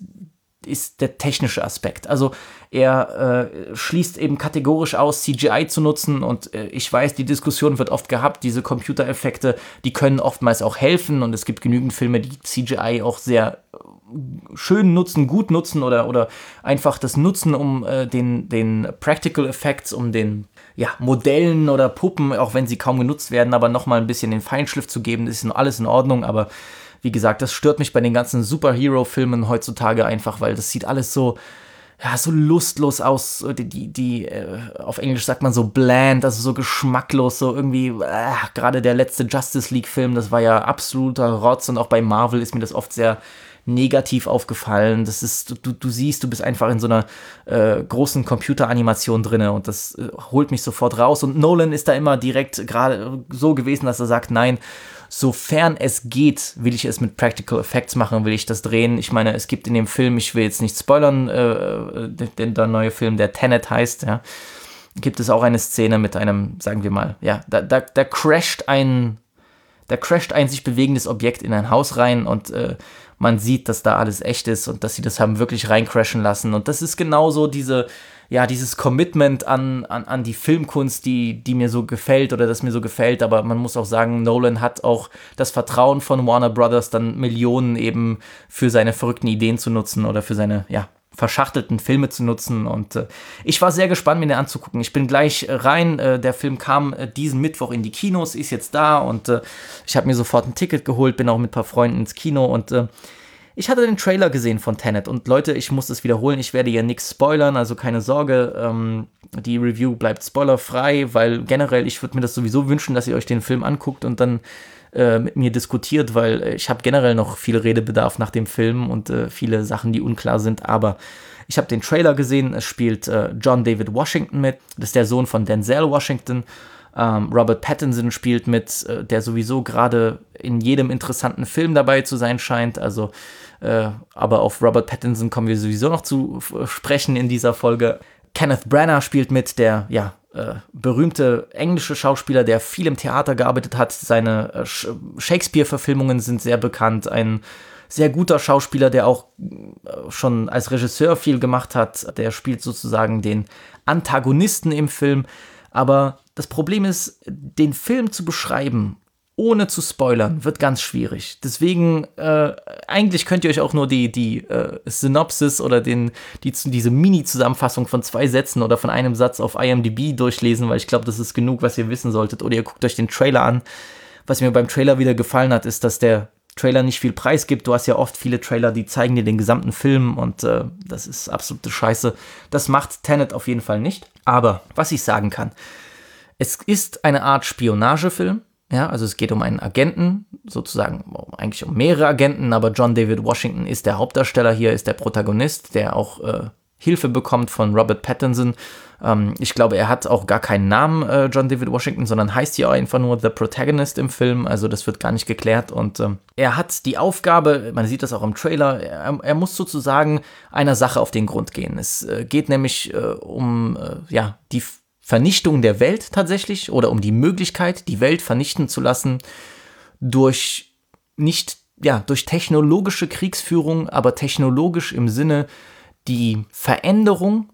ist der technische Aspekt. Also er schließt eben kategorisch aus, CGI zu nutzen, und ich weiß, die Diskussion wird oft gehabt, diese Computereffekte, die können oftmals auch helfen, und es gibt genügend Filme, die CGI auch sehr schön nutzen, gut nutzen oder einfach das nutzen, um den Practical Effects, um den Modellen oder Puppen, auch wenn sie kaum genutzt werden, aber nochmal ein bisschen den Feinschliff zu geben. Das ist alles in Ordnung, aber wie gesagt, das stört mich bei den ganzen Superhero-Filmen heutzutage einfach, weil das sieht alles so lustlos aus, auf Englisch sagt man so bland, also so geschmacklos, so irgendwie, gerade der letzte Justice League-Film, das war ja absoluter Rotz, und auch bei Marvel ist mir das oft sehr negativ aufgefallen. Das ist, du siehst, du bist einfach in so einer großen Computeranimation drin, und das holt mich sofort raus, und Nolan ist da immer direkt gerade so gewesen, dass er sagt, nein, sofern es geht, will ich es mit Practical Effects machen, will ich das drehen. Ich meine, es gibt in dem Film, ich will jetzt nicht spoilern, der neue Film, der Tenet heißt, gibt es auch eine Szene mit einem, sagen wir mal, da crasht ein sich bewegendes Objekt in ein Haus rein, und man sieht, dass da alles echt ist und dass sie das haben wirklich reincrashen lassen. Und das ist genauso dieses Commitment an die Filmkunst, die mir so gefällt oder das mir so gefällt. Aber man muss auch sagen, Nolan hat auch das Vertrauen von Warner Brothers, dann Millionen eben für seine verrückten Ideen zu nutzen oder für seine, verschachtelten Filme zu nutzen, und ich war sehr gespannt, mir den anzugucken. Ich bin gleich rein, der Film kam diesen Mittwoch in die Kinos, ist jetzt da, und ich habe mir sofort ein Ticket geholt, bin auch mit ein paar Freunden ins Kino, und ich hatte den Trailer gesehen von Tenet, und Leute, ich muss das wiederholen, ich werde hier nichts spoilern, also keine Sorge, die Review bleibt spoilerfrei, weil generell, ich würde mir das sowieso wünschen, dass ihr euch den Film anguckt und dann mit mir diskutiert, weil ich habe generell noch viel Redebedarf nach dem Film und viele Sachen, die unklar sind, aber ich habe den Trailer gesehen, es spielt John David Washington mit, das ist der Sohn von Denzel Washington, Robert Pattinson spielt mit, der sowieso gerade in jedem interessanten Film dabei zu sein scheint, also aber auf Robert Pattinson kommen wir sowieso noch zu sprechen in dieser Folge. Kenneth Branagh spielt mit, der berühmte englische Schauspieler, der viel im Theater gearbeitet hat. Seine Shakespeare-Verfilmungen sind sehr bekannt. Ein sehr guter Schauspieler, der auch schon als Regisseur viel gemacht hat. Der spielt sozusagen den Antagonisten im Film. Aber das Problem ist, den Film zu beschreiben, ohne zu spoilern, wird ganz schwierig. Deswegen, eigentlich könnt ihr euch auch nur die Synopsis oder diese Mini-Zusammenfassung von 2 Sätzen oder von einem Satz auf IMDb durchlesen, weil ich glaube, das ist genug, was ihr wissen solltet. Oder ihr guckt euch den Trailer an. Was mir beim Trailer wieder gefallen hat, ist, dass der Trailer nicht viel Preis gibt. Du hast ja oft viele Trailer, die zeigen dir den gesamten Film, und das ist absolute Scheiße. Das macht Tenet auf jeden Fall nicht. Aber was ich sagen kann, es ist eine Art Spionagefilm. Ja, also es geht um einen Agenten, sozusagen eigentlich um mehrere Agenten, aber John David Washington ist der Hauptdarsteller hier, ist der Protagonist, der auch Hilfe bekommt von Robert Pattinson. Ich glaube, er hat auch gar keinen Namen, John David Washington, sondern heißt hier einfach nur The Protagonist im Film, also das wird gar nicht geklärt, und er hat die Aufgabe, man sieht das auch im Trailer, er muss sozusagen einer Sache auf den Grund gehen. Es geht nämlich um die Vernichtung der Welt tatsächlich oder um die Möglichkeit, die Welt vernichten zu lassen durch technologische Kriegsführung, aber technologisch im Sinne die Veränderung,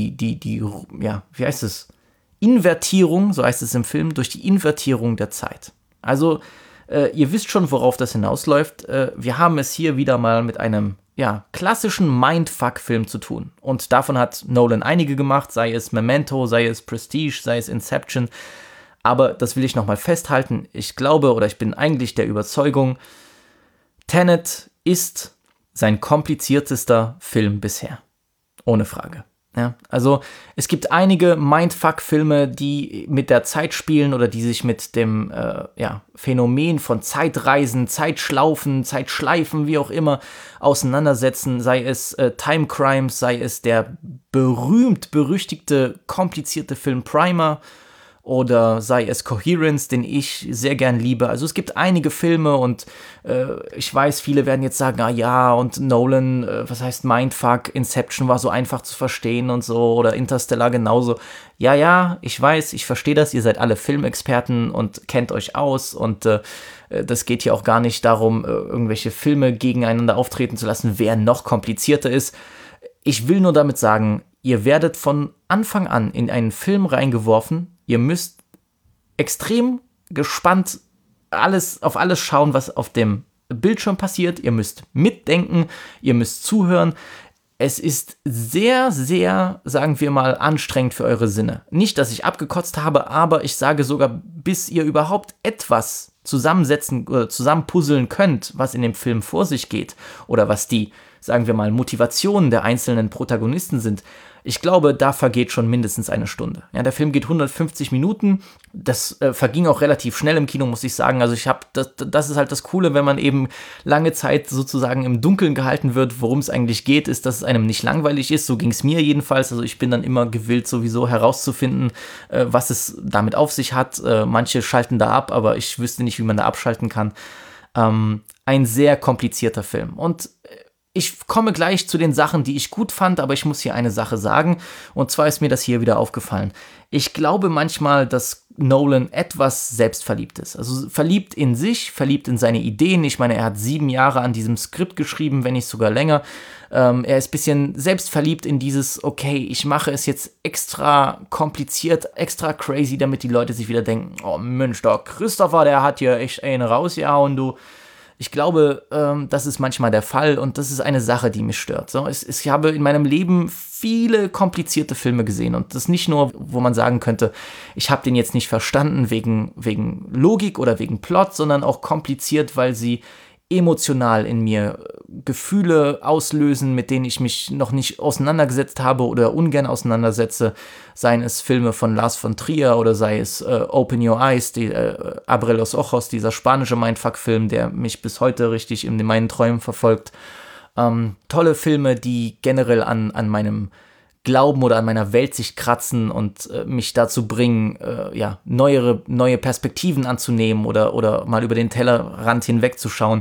Invertierung, so heißt es im Film, durch die Invertierung der Zeit. Also ihr wisst schon, worauf das hinausläuft. Wir haben es hier wieder mal mit einem klassischen Mindfuck-Film zu tun. Und davon hat Nolan einige gemacht, sei es Memento, sei es Prestige, sei es Inception. Aber das will ich nochmal festhalten. Ich glaube, oder ich bin eigentlich der Überzeugung, Tenet ist sein kompliziertester Film bisher. Ohne Frage. Ja, also es gibt einige Mindfuck-Filme, die mit der Zeit spielen oder die sich mit dem Phänomen von Zeitreisen, Zeitschlaufen, Zeitschleifen, wie auch immer, auseinandersetzen, sei es Time Crimes, sei es der berühmt-berüchtigte, komplizierte Film Primer oder sei es Coherence, den ich sehr gern liebe. Also es gibt einige Filme und ich weiß, viele werden jetzt sagen, ah ja, und Nolan, was heißt Mindfuck, Inception war so einfach zu verstehen und so, oder Interstellar genauso. Ja, ich weiß, ich verstehe das, ihr seid alle Filmexperten und kennt euch aus und das geht hier auch gar nicht darum, irgendwelche Filme gegeneinander auftreten zu lassen, wer noch komplizierter ist. Ich will nur damit sagen, ihr werdet von Anfang an in einen Film reingeworfen, ihr müsst extrem gespannt auf alles schauen, was auf dem Bildschirm passiert, ihr müsst mitdenken, ihr müsst zuhören. Es ist sehr, sehr, sagen wir mal, anstrengend für eure Sinne. Nicht, dass ich abgekotzt habe, aber ich sage sogar, bis ihr überhaupt etwas zusammensetzen oder zusammenpuzzeln könnt, was in dem Film vor sich geht oder was die, sagen wir mal, Motivationen der einzelnen Protagonisten sind. Ich glaube, da vergeht schon mindestens eine Stunde. Ja, der Film geht 150 Minuten. Das verging auch relativ schnell im Kino, muss ich sagen. Also das ist halt das Coole, wenn man eben lange Zeit sozusagen im Dunkeln gehalten wird, worum es eigentlich geht, ist, dass es einem nicht langweilig ist. So ging es mir jedenfalls. Also ich bin dann immer gewillt, sowieso herauszufinden, was es damit auf sich hat. Manche schalten da ab, aber ich wüsste nicht, wie man da abschalten kann. Ein sehr komplizierter Film. Und ich komme gleich zu den Sachen, die ich gut fand, aber ich muss hier eine Sache sagen, und zwar ist mir das hier wieder aufgefallen. Ich glaube manchmal, dass Nolan etwas selbstverliebt ist. Also verliebt in sich, verliebt in seine Ideen. Ich meine, er hat 7 Jahre an diesem Skript geschrieben, wenn nicht sogar länger. Er ist ein bisschen selbstverliebt in dieses, okay, ich mache es jetzt extra kompliziert, extra crazy, damit die Leute sich wieder denken, oh Mensch, der Christopher, der hat hier echt einen rausgehauen, du. Ich glaube, das ist manchmal der Fall und das ist eine Sache, die mich stört. So, ich habe in meinem Leben viele komplizierte Filme gesehen und das nicht nur, wo man sagen könnte, ich habe den jetzt nicht verstanden wegen Logik oder wegen Plot, sondern auch kompliziert, weil sie emotional in mir Gefühle auslösen, mit denen ich mich noch nicht auseinandergesetzt habe oder ungern auseinandersetze, seien es Filme von Lars von Trier oder sei es Open Your Eyes, Abre los Ojos, dieser spanische Mindfuck-Film, der mich bis heute richtig in meinen Träumen verfolgt. Tolle Filme, die generell an meinem Glauben oder an meiner Weltsicht kratzen und mich dazu bringen, neue Perspektiven anzunehmen oder mal über den Tellerrand hinwegzuschauen.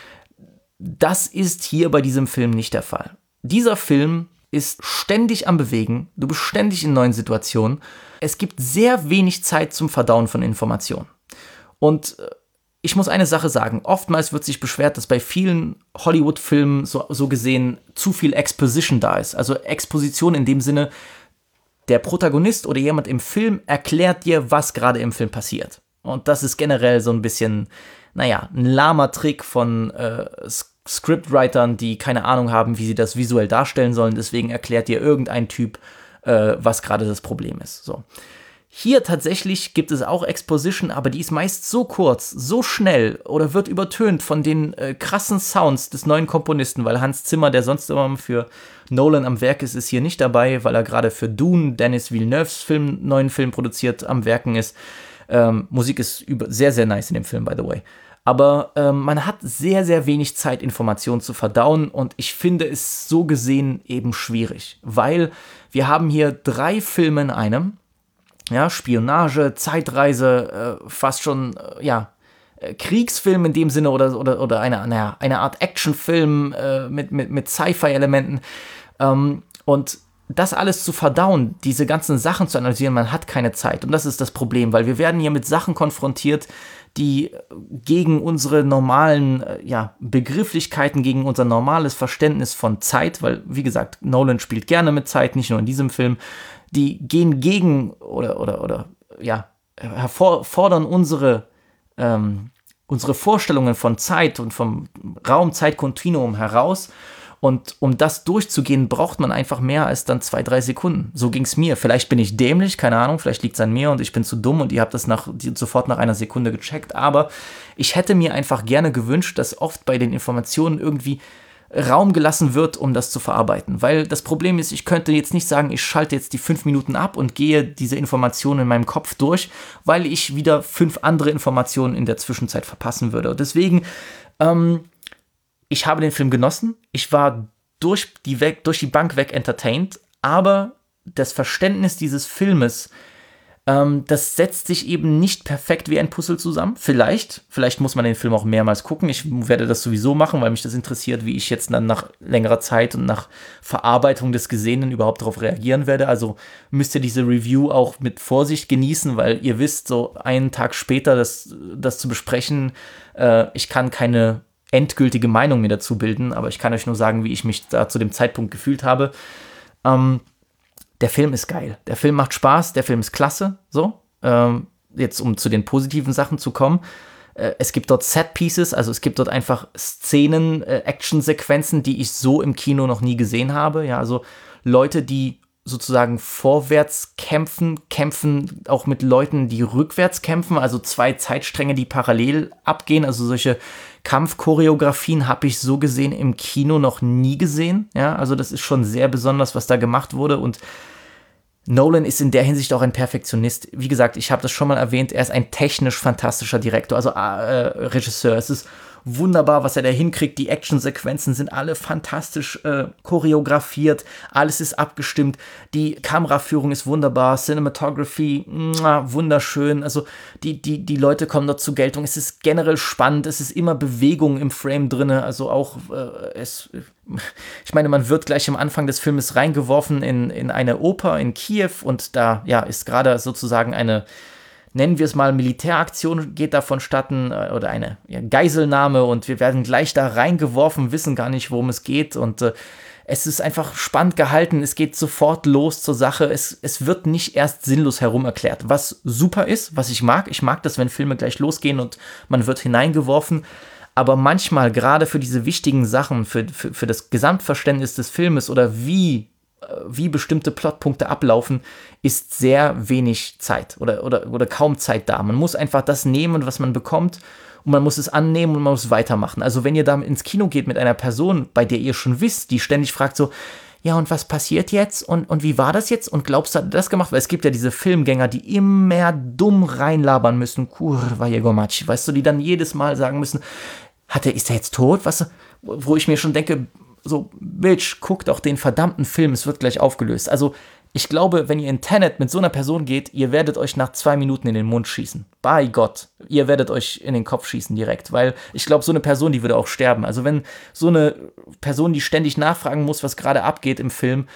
Das ist hier bei diesem Film nicht der Fall. Dieser Film ist ständig am Bewegen, du bist ständig in neuen Situationen. Es gibt sehr wenig Zeit zum Verdauen von Informationen. Und ich muss eine Sache sagen, oftmals wird sich beschwert, dass bei vielen Hollywood-Filmen so gesehen zu viel Exposition da ist. Also Exposition in dem Sinne, der Protagonist oder jemand im Film erklärt dir, was gerade im Film passiert. Und das ist generell so ein bisschen, ein lahmer Trick von Scriptwritern, die keine Ahnung haben, wie sie das visuell darstellen sollen. Deswegen erklärt dir irgendein Typ, was gerade das Problem ist. So. Hier tatsächlich gibt es auch Exposition, aber die ist meist so kurz, so schnell oder wird übertönt von den krassen Sounds des neuen Komponisten, weil Hans Zimmer, der sonst immer für Nolan am Werk ist, ist hier nicht dabei, weil er gerade für Dune, Denis Villeneuves neuen Film produziert, am Werken ist. Musik ist sehr, sehr nice in dem Film, by the way. Aber man hat sehr, sehr wenig Zeit, Informationen zu verdauen und ich finde es so gesehen eben schwierig, weil wir haben hier 3 Filme in einem. Ja, Spionage, Zeitreise, fast schon, Kriegsfilm in dem Sinne oder eine Art Actionfilm mit Sci-Fi-Elementen. Und das alles zu verdauen, diese ganzen Sachen zu analysieren, man hat keine Zeit. Und das ist das Problem, weil wir werden hier mit Sachen konfrontiert, die gegen unsere normalen Begrifflichkeiten, gegen unser normales Verständnis von Zeit, weil, wie gesagt, Nolan spielt gerne mit Zeit, nicht nur in diesem Film, die gehen gegen oder fordern unsere Vorstellungen von Zeit und vom Raum-Zeit-Kontinuum heraus. Und um das durchzugehen, braucht man einfach mehr als dann 2-3 Sekunden. So ging es mir. Vielleicht bin ich dämlich, keine Ahnung, vielleicht liegt es an mir und ich bin zu dumm und ihr habt das sofort nach einer Sekunde gecheckt. Aber ich hätte mir einfach gerne gewünscht, dass oft bei den Informationen irgendwie Raum gelassen wird, um das zu verarbeiten. Weil das Problem ist, ich könnte jetzt nicht sagen, ich schalte jetzt die 5 Minuten ab und gehe diese Informationen in meinem Kopf durch, weil ich wieder 5 andere Informationen in der Zwischenzeit verpassen würde. Und deswegen, ich habe den Film genossen. Ich war durch die Bank weg entertained, aber das Verständnis dieses Filmes Das setzt sich eben nicht perfekt wie ein Puzzle zusammen. Vielleicht muss man den Film auch mehrmals gucken. Ich werde das sowieso machen, weil mich das interessiert, wie ich jetzt dann nach längerer Zeit und nach Verarbeitung des Gesehenen überhaupt darauf reagieren werde. Also müsst ihr diese Review auch mit Vorsicht genießen, weil ihr wisst, so einen Tag später das zu besprechen, ich kann keine endgültige Meinung mir dazu bilden, aber ich kann euch nur sagen, wie ich mich da zu dem Zeitpunkt gefühlt habe. Der Film ist geil. Der Film macht Spaß. Der Film ist klasse. So, jetzt um zu den positiven Sachen zu kommen. Es gibt dort Set-Pieces, also es gibt dort einfach Szenen, Action-Sequenzen, die ich so im Kino noch nie gesehen habe. Ja, also Leute, die sozusagen vorwärts kämpfen auch mit Leuten, die rückwärts kämpfen. Also 2 Zeitstränge, die parallel abgehen. Also solche Kampfchoreografien habe ich so gesehen im Kino noch nie gesehen. Ja, also das ist schon sehr besonders, was da gemacht wurde. Und Nolan ist in der Hinsicht auch ein Perfektionist. Wie gesagt, ich habe das schon mal erwähnt, er ist ein technisch fantastischer Direktor, also Regisseur. Es ist wunderbar, was er da hinkriegt. Die Actionsequenzen sind alle fantastisch choreografiert. Alles ist abgestimmt. Die Kameraführung ist wunderbar. Cinematography, wunderschön. Also die Leute kommen dort zur Geltung. Es ist generell spannend. Es ist immer Bewegung im Frame drin. Also auch ich meine, man wird gleich am Anfang des Filmes reingeworfen in eine Oper in Kiew und da ist gerade sozusagen eine, nennen wir es mal, Militäraktion geht da vonstatten oder eine Geiselnahme und wir werden gleich da reingeworfen, wissen gar nicht, worum es geht und es ist einfach spannend gehalten, es geht sofort los zur Sache, es wird nicht erst sinnlos herum erklärt, was super ist, was ich mag das, wenn Filme gleich losgehen und man wird hineingeworfen, aber manchmal, gerade für diese wichtigen Sachen, für das Gesamtverständnis des Filmes oder wie bestimmte Plotpunkte ablaufen, ist sehr wenig Zeit oder kaum Zeit da. Man muss einfach das nehmen, was man bekommt und man muss es annehmen und man muss weitermachen. Also wenn ihr da ins Kino geht mit einer Person, bei der ihr schon wisst, die ständig fragt so, ja und was passiert jetzt und wie war das jetzt und glaubst du, hat er das gemacht? Weil es gibt ja diese Filmgänger, die immer dumm reinlabern müssen, kurwa jego mać, weißt du, die dann jedes Mal sagen müssen, ist er jetzt tot? Was? Wo ich mir schon denke, so, Bitch, guck doch den verdammten Film, es wird gleich aufgelöst. Also, ich glaube, wenn ihr in Tenet mit so einer Person geht, ihr werdet euch nach 2 Minuten in den Mund schießen. Bei Gott, ihr werdet euch in den Kopf schießen direkt, weil ich glaube, so eine Person, die würde auch sterben. Also, wenn so eine Person, die ständig nachfragen muss, was gerade abgeht im Film,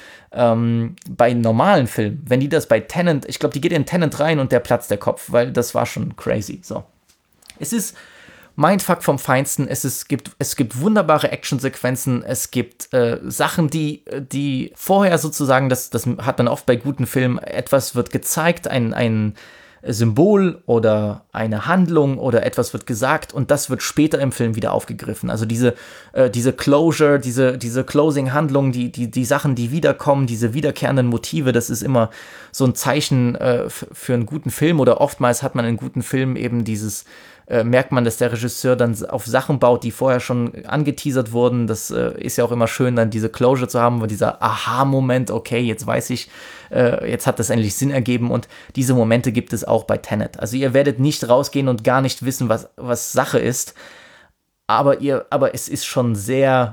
bei normalen Filmen, wenn die das bei Tenet, ich glaube, die geht in Tenet rein und der platzt der Kopf, weil das war schon crazy. So. Es ist Mindfuck vom Feinsten, es gibt wunderbare Actionsequenzen, es gibt Sachen, die vorher sozusagen, das hat man oft bei guten Filmen, etwas wird gezeigt, ein Symbol oder eine Handlung oder etwas wird gesagt und das wird später im Film wieder aufgegriffen. Also diese Closure, diese Closing-Handlung, die Sachen, die wiederkommen, diese wiederkehrenden Motive, das ist immer so ein Zeichen für einen guten Film oder oftmals hat man in guten Filmen eben merkt man, dass der Regisseur dann auf Sachen baut, die vorher schon angeteasert wurden. Das ist ja auch immer schön, dann diese Closure zu haben, dieser Aha-Moment, okay, jetzt weiß ich, jetzt hat das endlich Sinn ergeben und diese Momente gibt es auch bei Tenet. Also ihr werdet nicht rausgehen und gar nicht wissen, was Sache ist, aber es ist schon sehr,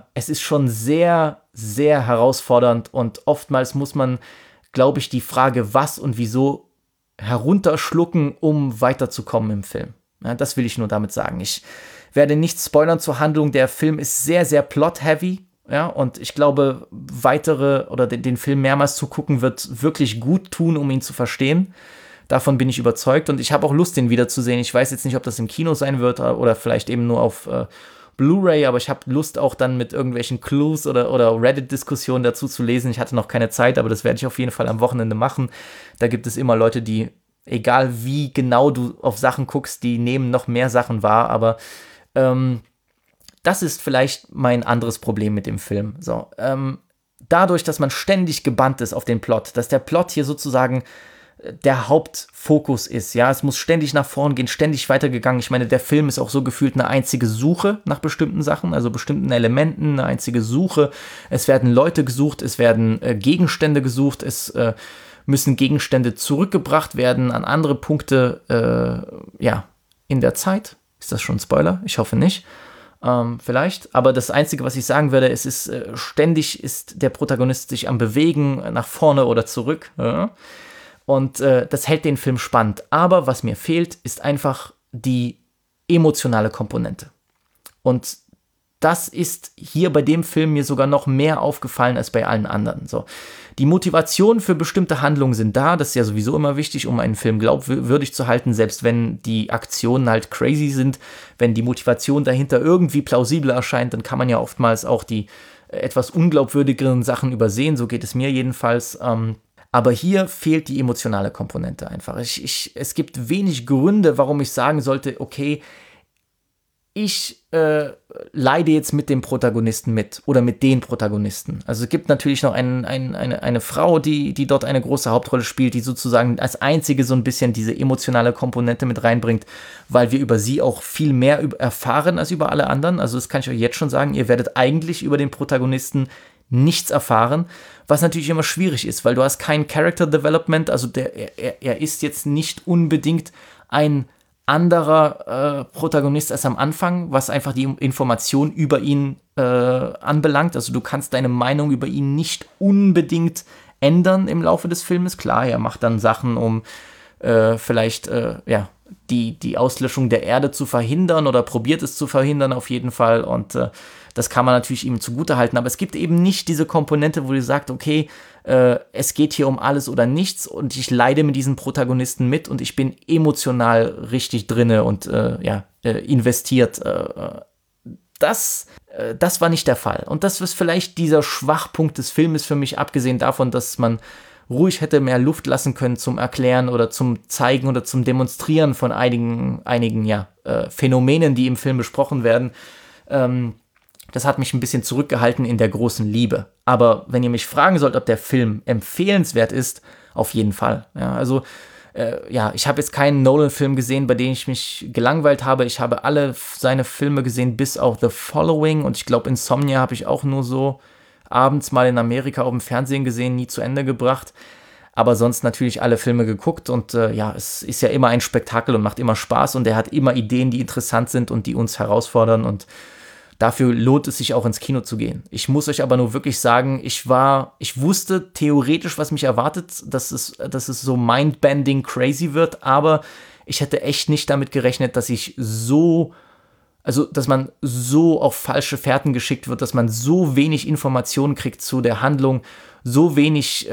sehr herausfordernd und oftmals muss man, glaube ich, die Frage, was und wieso herunterschlucken, um weiterzukommen im Film. Ja, das will ich nur damit sagen. Ich werde nicht spoilern zur Handlung. Der Film ist sehr, sehr plot-heavy. Ja, und ich glaube, den Film mehrmals zu gucken, wird wirklich gut tun, um ihn zu verstehen. Davon bin ich überzeugt. Und ich habe auch Lust, den wiederzusehen. Ich weiß jetzt nicht, ob das im Kino sein wird oder vielleicht eben nur auf Blu-ray, aber ich habe Lust, auch dann mit irgendwelchen Clues oder Reddit-Diskussionen dazu zu lesen. Ich hatte noch keine Zeit, aber das werde ich auf jeden Fall am Wochenende machen. Da gibt es immer Leute, die, egal wie genau du auf Sachen guckst, die nehmen noch mehr Sachen wahr, aber das ist vielleicht mein anderes Problem mit dem Film. So, dadurch, dass man ständig gebannt ist auf den Plot, dass der Plot hier sozusagen der Hauptfokus ist, ja, es muss ständig nach vorn gehen, ständig weitergegangen. Ich meine, der Film ist auch so gefühlt eine einzige Suche nach bestimmten Sachen, also bestimmten Elementen, eine einzige Suche. Es werden Leute gesucht, es werden Gegenstände gesucht, es müssen Gegenstände zurückgebracht werden an andere Punkte, in der Zeit. Ist das schon ein Spoiler? Ich hoffe nicht. Vielleicht. Aber das Einzige, was ich sagen werde, es ist, ständig ist der Protagonist sich am Bewegen, nach vorne oder zurück. Ja. Und das hält den Film spannend. Aber was mir fehlt, ist einfach die emotionale Komponente. Und das ist hier bei dem Film mir sogar noch mehr aufgefallen als bei allen anderen. So. Die Motivationen für bestimmte Handlungen sind da. Das ist ja sowieso immer wichtig, um einen Film glaubwürdig zu halten, selbst wenn die Aktionen halt crazy sind. Wenn die Motivation dahinter irgendwie plausibel erscheint, dann kann man ja oftmals auch die etwas unglaubwürdigeren Sachen übersehen. So geht es mir jedenfalls. Aber hier fehlt die emotionale Komponente einfach. Es gibt wenig Gründe, warum ich sagen sollte, okay, ich leide jetzt mit dem Protagonisten mit oder mit den Protagonisten. Also es gibt natürlich noch eine Frau, die dort eine große Hauptrolle spielt, die sozusagen als einzige so ein bisschen diese emotionale Komponente mit reinbringt, weil wir über sie auch viel mehr erfahren als über alle anderen. Also das kann ich euch jetzt schon sagen, ihr werdet eigentlich über den Protagonisten nichts erfahren, was natürlich immer schwierig ist, weil du hast kein Character Development, also er ist jetzt nicht unbedingt ein anderer Protagonist als am Anfang, was einfach die Information über ihn anbelangt. Also du kannst deine Meinung über ihn nicht unbedingt ändern im Laufe des Filmes. Klar, er macht dann Sachen, um vielleicht die Auslöschung der Erde zu verhindern oder probiert es zu verhindern auf jeden Fall, und das kann man natürlich ihm zugutehalten, aber es gibt eben nicht diese Komponente, wo ihr sagt, okay, es geht hier um alles oder nichts und ich leide mit diesen Protagonisten mit und ich bin emotional richtig drinne und investiert. Das war nicht der Fall. Und das ist vielleicht dieser Schwachpunkt des Filmes für mich, abgesehen davon, dass man ruhig hätte mehr Luft lassen können zum Erklären oder zum Zeigen oder zum Demonstrieren von einigen Phänomenen, die im Film besprochen werden. Das hat mich ein bisschen zurückgehalten in der großen Liebe. Aber wenn ihr mich fragen sollt, ob der Film empfehlenswert ist, auf jeden Fall. Ja, also ich habe jetzt keinen Nolan-Film gesehen, bei dem ich mich gelangweilt habe. Ich habe alle seine Filme gesehen, bis auf The Following. Und ich glaube, Insomnia habe ich auch nur so abends mal in Amerika auf dem Fernsehen gesehen, nie zu Ende gebracht. Aber sonst natürlich alle Filme geguckt. Und es ist ja immer ein Spektakel und macht immer Spaß. Und er hat immer Ideen, die interessant sind und die uns herausfordern. Und dafür lohnt es sich auch ins Kino zu gehen. Ich muss euch aber nur wirklich sagen, ich wusste theoretisch, was mich erwartet, dass es so mindbending crazy wird, aber ich hätte echt nicht damit gerechnet, dass dass man so auf falsche Fährten geschickt wird, dass man so wenig Informationen kriegt zu der Handlung, so wenig,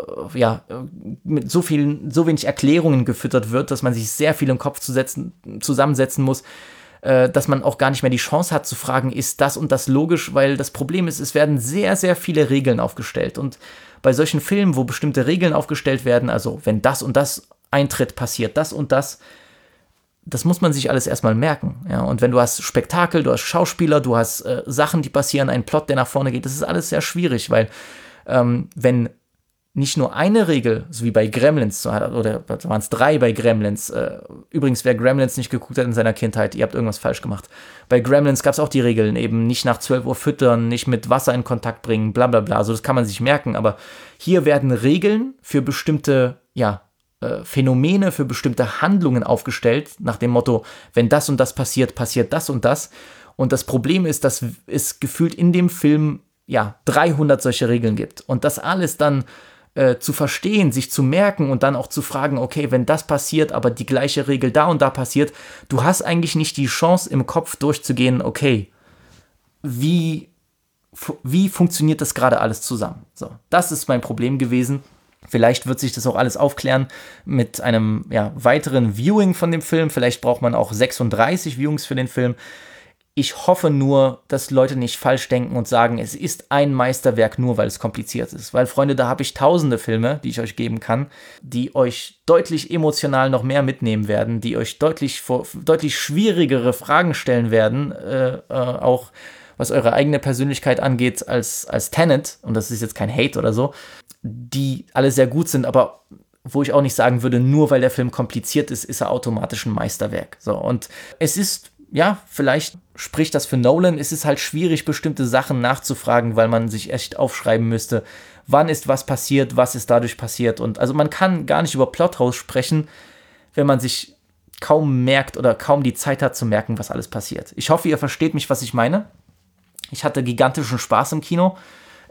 mit so wenig Erklärungen gefüttert wird, dass man sich sehr viel im Kopf zusammensetzen muss, dass man auch gar nicht mehr die Chance hat zu fragen, ist das und das logisch, weil das Problem ist, es werden sehr, sehr viele Regeln aufgestellt, und bei solchen Filmen, wo bestimmte Regeln aufgestellt werden, also wenn das und das eintritt, passiert das und das muss man sich alles erstmal merken, ja, und wenn du hast Spektakel, du hast Schauspieler, du hast Sachen, die passieren, einen Plot, der nach vorne geht, das ist alles sehr schwierig, weil wenn nicht nur eine Regel, so wie bei Gremlins, oder waren es 3 bei Gremlins. Übrigens, wer Gremlins nicht geguckt hat in seiner Kindheit, ihr habt irgendwas falsch gemacht. Bei Gremlins gab es auch die Regeln, eben nicht nach 12 Uhr füttern, nicht mit Wasser in Kontakt bringen, bla bla bla. Also das kann man sich merken, aber hier werden Regeln für bestimmte, Phänomene, für bestimmte Handlungen aufgestellt, nach dem Motto, wenn das und das passiert, passiert das und das. Und das Problem ist, dass es gefühlt in dem Film 300 solche Regeln gibt. Und das alles dann zu verstehen, sich zu merken und dann auch zu fragen, okay, wenn das passiert, aber die gleiche Regel da und da passiert, du hast eigentlich nicht die Chance im Kopf durchzugehen, okay, wie funktioniert das gerade alles zusammen? So, das ist mein Problem gewesen. Vielleicht wird sich das auch alles aufklären mit einem weiteren Viewing von dem Film. Vielleicht braucht man auch 36 Viewings für den Film. Ich hoffe nur, dass Leute nicht falsch denken und sagen, es ist ein Meisterwerk nur, weil es kompliziert ist. Weil, Freunde, da habe ich tausende Filme, die ich euch geben kann, die euch deutlich emotional noch mehr mitnehmen werden, die euch deutlich schwierigere Fragen stellen werden, auch was eure eigene Persönlichkeit angeht als Tenet, und das ist jetzt kein Hate oder so, die alle sehr gut sind, aber wo ich auch nicht sagen würde, nur weil der Film kompliziert ist, ist er automatisch ein Meisterwerk. So, und es ist, vielleicht spricht das für Nolan, es ist halt schwierig, bestimmte Sachen nachzufragen, weil man sich echt aufschreiben müsste, wann ist was passiert, was ist dadurch passiert, und also man kann gar nicht über Plotholes sprechen, wenn man sich kaum merkt oder kaum die Zeit hat zu merken, was alles passiert. Ich hoffe, ihr versteht mich, was ich meine. Ich hatte gigantischen Spaß im Kino.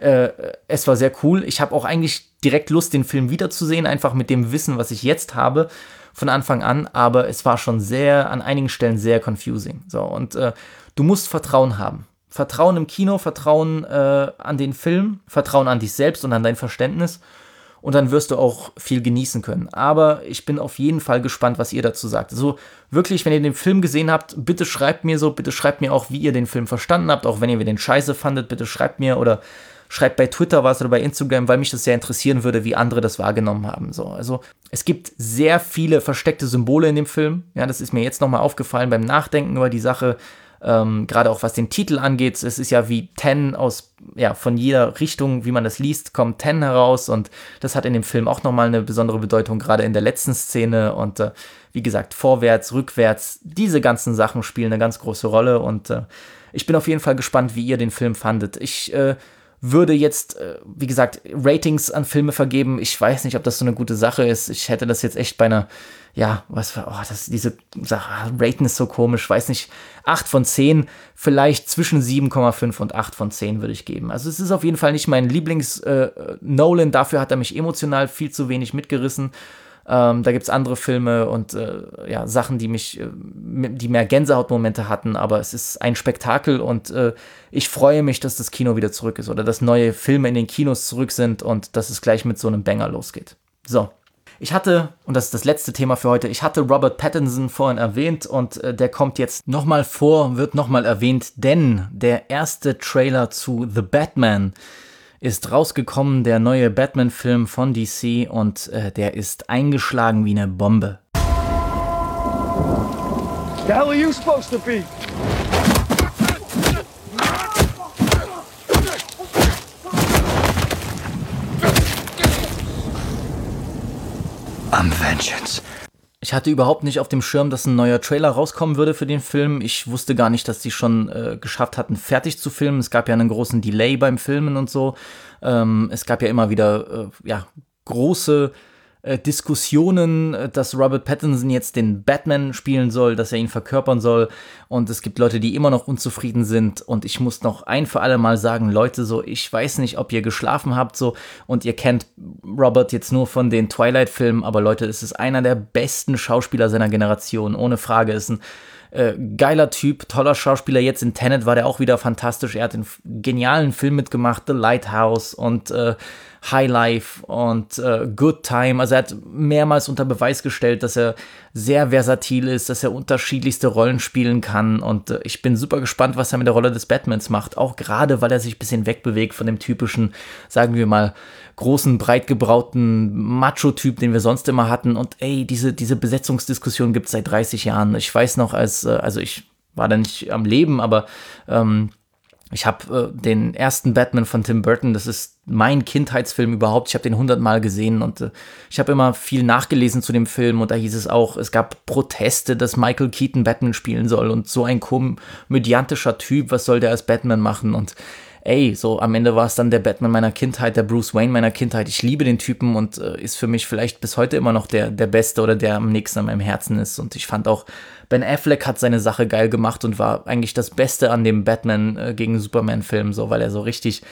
Es war sehr cool. Ich habe auch eigentlich direkt Lust, den Film wiederzusehen, einfach mit dem Wissen, was ich jetzt habe von Anfang an, aber es war schon an einigen Stellen sehr confusing. So, und du musst Vertrauen haben. Vertrauen im Kino, Vertrauen an den Film, Vertrauen an dich selbst und an dein Verständnis. Und dann wirst du auch viel genießen können. Aber ich bin auf jeden Fall gespannt, was ihr dazu sagt. Also wirklich, wenn ihr den Film gesehen habt, bitte schreibt mir auch, wie ihr den Film verstanden habt. Auch wenn ihr den scheiße fandet, bitte schreibt mir oder schreibt bei Twitter was oder bei Instagram, weil mich das sehr interessieren würde, wie andere das wahrgenommen haben. So, also es gibt sehr viele versteckte Symbole in dem Film. Ja, das ist mir jetzt nochmal aufgefallen beim Nachdenken über die Sache. Gerade auch was den Titel angeht, es ist ja wie 10 von jeder Richtung, wie man das liest, kommt 10 heraus und das hat in dem Film auch nochmal eine besondere Bedeutung, gerade in der letzten Szene und wie gesagt, vorwärts, rückwärts, diese ganzen Sachen spielen eine ganz große Rolle und ich bin auf jeden Fall gespannt, wie ihr den Film fandet. Ich würde jetzt, wie gesagt, Ratings an Filme vergeben. Ich weiß nicht, ob das so eine gute Sache ist. Ich hätte das jetzt echt bei einer, diese Sache, Raten ist so komisch, weiß nicht, 8 von 10, vielleicht zwischen 7,5 und 8 von 10 würde ich geben. Also es ist auf jeden Fall nicht mein Lieblings-Nolan, dafür hat er mich emotional viel zu wenig mitgerissen. Da gibt es andere Filme und Sachen, die mehr Gänsehautmomente hatten, aber es ist ein Spektakel und ich freue mich, dass das Kino wieder zurück ist oder dass neue Filme in den Kinos zurück sind und dass es gleich mit so einem Banger losgeht. So, ich hatte, und das ist das letzte Thema für heute, ich hatte Robert Pattinson vorhin erwähnt und der kommt jetzt nochmal vor, wird nochmal erwähnt, denn der erste Trailer zu The Batman ist rausgekommen, der neue Batman-Film von DC und der ist eingeschlagen wie eine Bombe. The hell are you supposed to be? I'm vengeance. Ich hatte überhaupt nicht auf dem Schirm, dass ein neuer Trailer rauskommen würde für den Film. Ich wusste gar nicht, dass die schon geschafft hatten, fertig zu filmen. Es gab ja einen großen Delay beim Filmen und so. Es gab ja immer wieder große Diskussionen, dass Robert Pattinson jetzt den Batman spielen soll, dass er ihn verkörpern soll. Und es gibt Leute, die immer noch unzufrieden sind. Und ich muss noch ein für alle Mal sagen, Leute, so, ich weiß nicht, ob ihr geschlafen habt, so, und ihr kennt Robert jetzt nur von den Twilight-Filmen, aber Leute, es ist einer der besten Schauspieler seiner Generation, ohne Frage. Ist ein geiler Typ, toller Schauspieler. Jetzt in Tenet war der auch wieder fantastisch. Er hat einen genialen Film mitgemacht, The Lighthouse und High Life und Good Time. Also er hat mehrmals unter Beweis gestellt, dass er sehr versatil ist, dass er unterschiedlichste Rollen spielen kann und ich bin super gespannt, was er mit der Rolle des Batmans macht. Auch gerade, weil er sich ein bisschen wegbewegt von dem typischen, sagen wir mal, großen, breit gebrauten Macho-Typ, den wir sonst immer hatten. Und ey, diese Besetzungsdiskussion gibt es seit 30 Jahren. Ich weiß noch, also ich war da nicht am Leben, aber ich habe den ersten Batman von Tim Burton, das ist mein Kindheitsfilm überhaupt, ich habe den 100-mal gesehen und ich habe immer viel nachgelesen zu dem Film und da hieß es auch, es gab Proteste, dass Michael Keaton Batman spielen soll und so ein komödiantischer Typ, was soll der als Batman machen und ey, so am Ende war es dann der Batman meiner Kindheit, der Bruce Wayne meiner Kindheit. Ich liebe den Typen und ist für mich vielleicht bis heute immer noch der Beste oder der am nächsten an meinem Herzen ist. Und ich fand auch, Ben Affleck hat seine Sache geil gemacht und war eigentlich das Beste an dem Batman gegen Superman-Film, so, weil er so richtig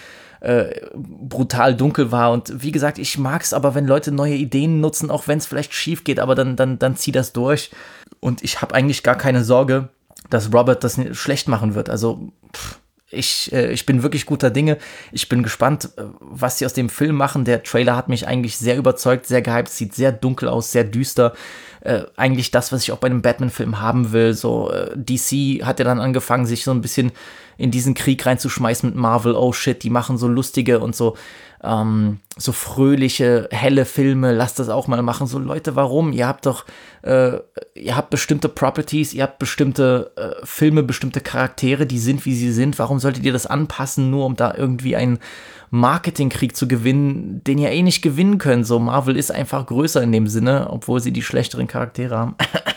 brutal dunkel war. Und wie gesagt, ich mag's aber, wenn Leute neue Ideen nutzen, auch wenn es vielleicht schief geht, aber dann zieh das durch. Und ich habe eigentlich gar keine Sorge, dass Robert das schlecht machen wird. Also, Ich bin wirklich guter Dinge. Ich bin gespannt, was sie aus dem Film machen. Der Trailer hat mich eigentlich sehr überzeugt, sehr gehypt, sieht sehr dunkel aus, sehr düster. Eigentlich das, was ich auch bei einem Batman-Film haben will. So DC hat ja dann angefangen, sich so ein bisschen in diesen Krieg reinzuschmeißen mit Marvel. Oh shit, die machen so lustige und so fröhliche, helle Filme. Lasst das auch mal machen. So Leute, warum? Ihr habt doch ihr habt bestimmte Properties, ihr habt bestimmte Filme, bestimmte Charaktere, die sind, wie sie sind. Warum solltet ihr das anpassen, nur um da irgendwie einen Marketingkrieg zu gewinnen, den ihr eh nicht gewinnen könnt? So, Marvel ist einfach größer in dem Sinne, obwohl sie die schlechteren Charaktere haben.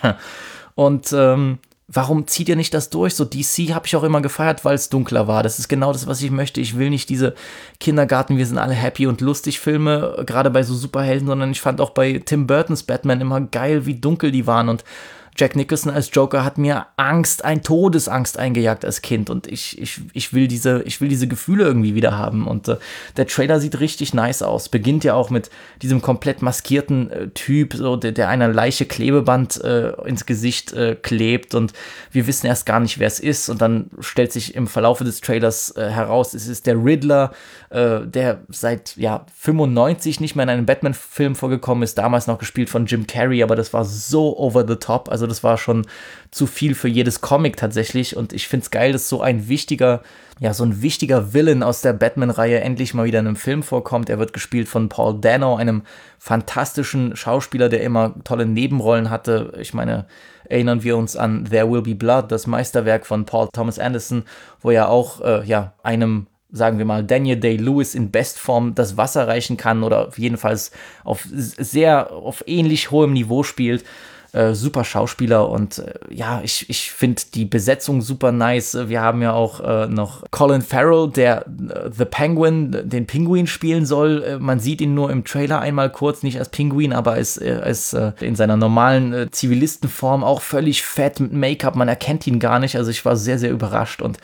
Und warum zieht ihr nicht das durch? So DC habe ich auch immer gefeiert, weil es dunkler war. Das ist genau das, was ich möchte. Ich will nicht diese Kindergarten, wir sind alle happy und lustig Filme, gerade bei so Superhelden, sondern ich fand auch bei Tim Burtons Batman immer geil, wie dunkel die waren und Jack Nicholson als Joker hat mir Todesangst eingejagt als Kind und ich will diese Gefühle irgendwie wieder haben und der Trailer sieht richtig nice aus. Beginnt ja auch mit diesem komplett maskierten Typ, so der einer Leiche Klebeband ins Gesicht klebt und wir wissen erst gar nicht, wer es ist und dann stellt sich im Verlaufe des Trailers heraus, es ist der Riddler, der seit 95 nicht mehr in einem Batman-Film vorgekommen ist, damals noch gespielt von Jim Carrey, aber das war so over the top, also das war schon zu viel für jedes Comic tatsächlich und ich finde es geil, dass so ein wichtiger Villain aus der Batman-Reihe endlich mal wieder in einem Film vorkommt. Er wird gespielt von Paul Dano, einem fantastischen Schauspieler, der immer tolle Nebenrollen hatte. Ich meine, erinnern wir uns an There Will Be Blood, das Meisterwerk von Paul Thomas Anderson, wo er auch einem, sagen wir mal, Daniel Day-Lewis in Bestform das Wasser reichen kann oder jedenfalls auf ähnlich hohem Niveau spielt. Super Schauspieler und ich finde die Besetzung super nice. Wir haben ja auch noch Colin Farrell, der The Penguin, den Pinguin spielen soll. Man sieht ihn nur im Trailer einmal kurz, nicht als Pinguin, aber als in seiner normalen Zivilistenform, auch völlig fett mit Make-up. Man erkennt ihn gar nicht. Also ich war sehr, sehr überrascht und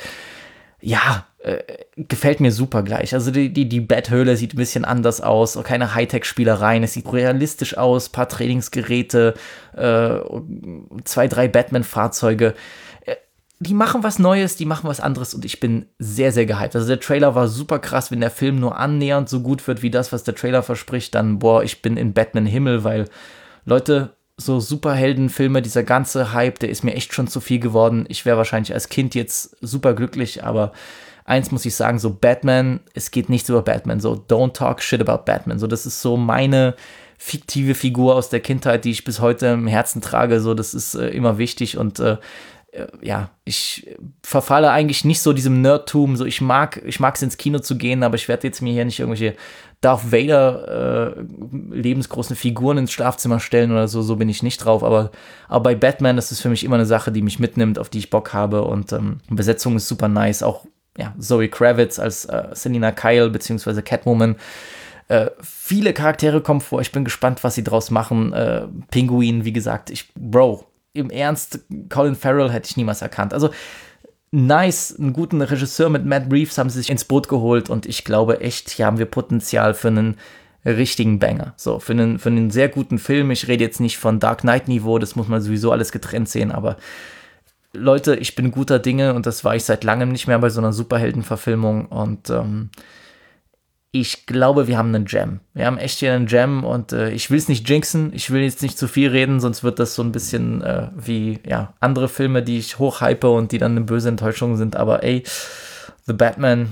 gefällt mir super gleich. Also die Betthöhle sieht ein bisschen anders aus, keine Hightech-Spielereien, es sieht realistisch aus, paar Trainingsgeräte, 2, 3 Batman-Fahrzeuge. Die machen was Neues, die machen was anderes und ich bin sehr, sehr gehypt. Also der Trailer war super krass, wenn der Film nur annähernd so gut wird wie das, was der Trailer verspricht, dann ich bin in Batman-Himmel, weil Leute, so Superheldenfilme, dieser ganze Hype, der ist mir echt schon zu viel geworden. Ich wäre wahrscheinlich als Kind jetzt super glücklich, aber eins muss ich sagen, so Batman, es geht nichts über Batman, so don't talk shit about Batman, so das ist so meine fiktive Figur aus der Kindheit, die ich bis heute im Herzen trage, so das ist immer wichtig und ich verfalle eigentlich nicht so diesem Nerdtum, so ich mag es ins Kino zu gehen, aber ich werde jetzt mir hier nicht irgendwelche Darth Vader lebensgroßen Figuren ins Schlafzimmer stellen oder so bin ich nicht drauf, aber bei Batman, das ist für mich immer eine Sache, die mich mitnimmt, auf die ich Bock habe und Besetzung ist super nice, auch Zoe Kravitz als Selina Kyle bzw. Catwoman. Viele Charaktere kommen vor, ich bin gespannt, was sie draus machen. Pinguin, wie gesagt, im Ernst, Colin Farrell hätte ich niemals erkannt. Also nice, einen guten Regisseur mit Matt Reeves haben sie sich ins Boot geholt und ich glaube echt, hier haben wir Potenzial für einen richtigen Banger. So, für einen sehr guten Film. Ich rede jetzt nicht von Dark Knight Niveau, das muss man sowieso alles getrennt sehen, aber Leute, ich bin guter Dinge und das war ich seit langem nicht mehr bei so einer Superheldenverfilmung und ich glaube, wir haben einen Gem. Wir haben echt hier einen Gem und ich will es nicht jinxen, ich will jetzt nicht zu viel reden, sonst wird das so ein bisschen wie andere Filme, die ich hochhype und die dann eine böse Enttäuschung sind, aber The Batman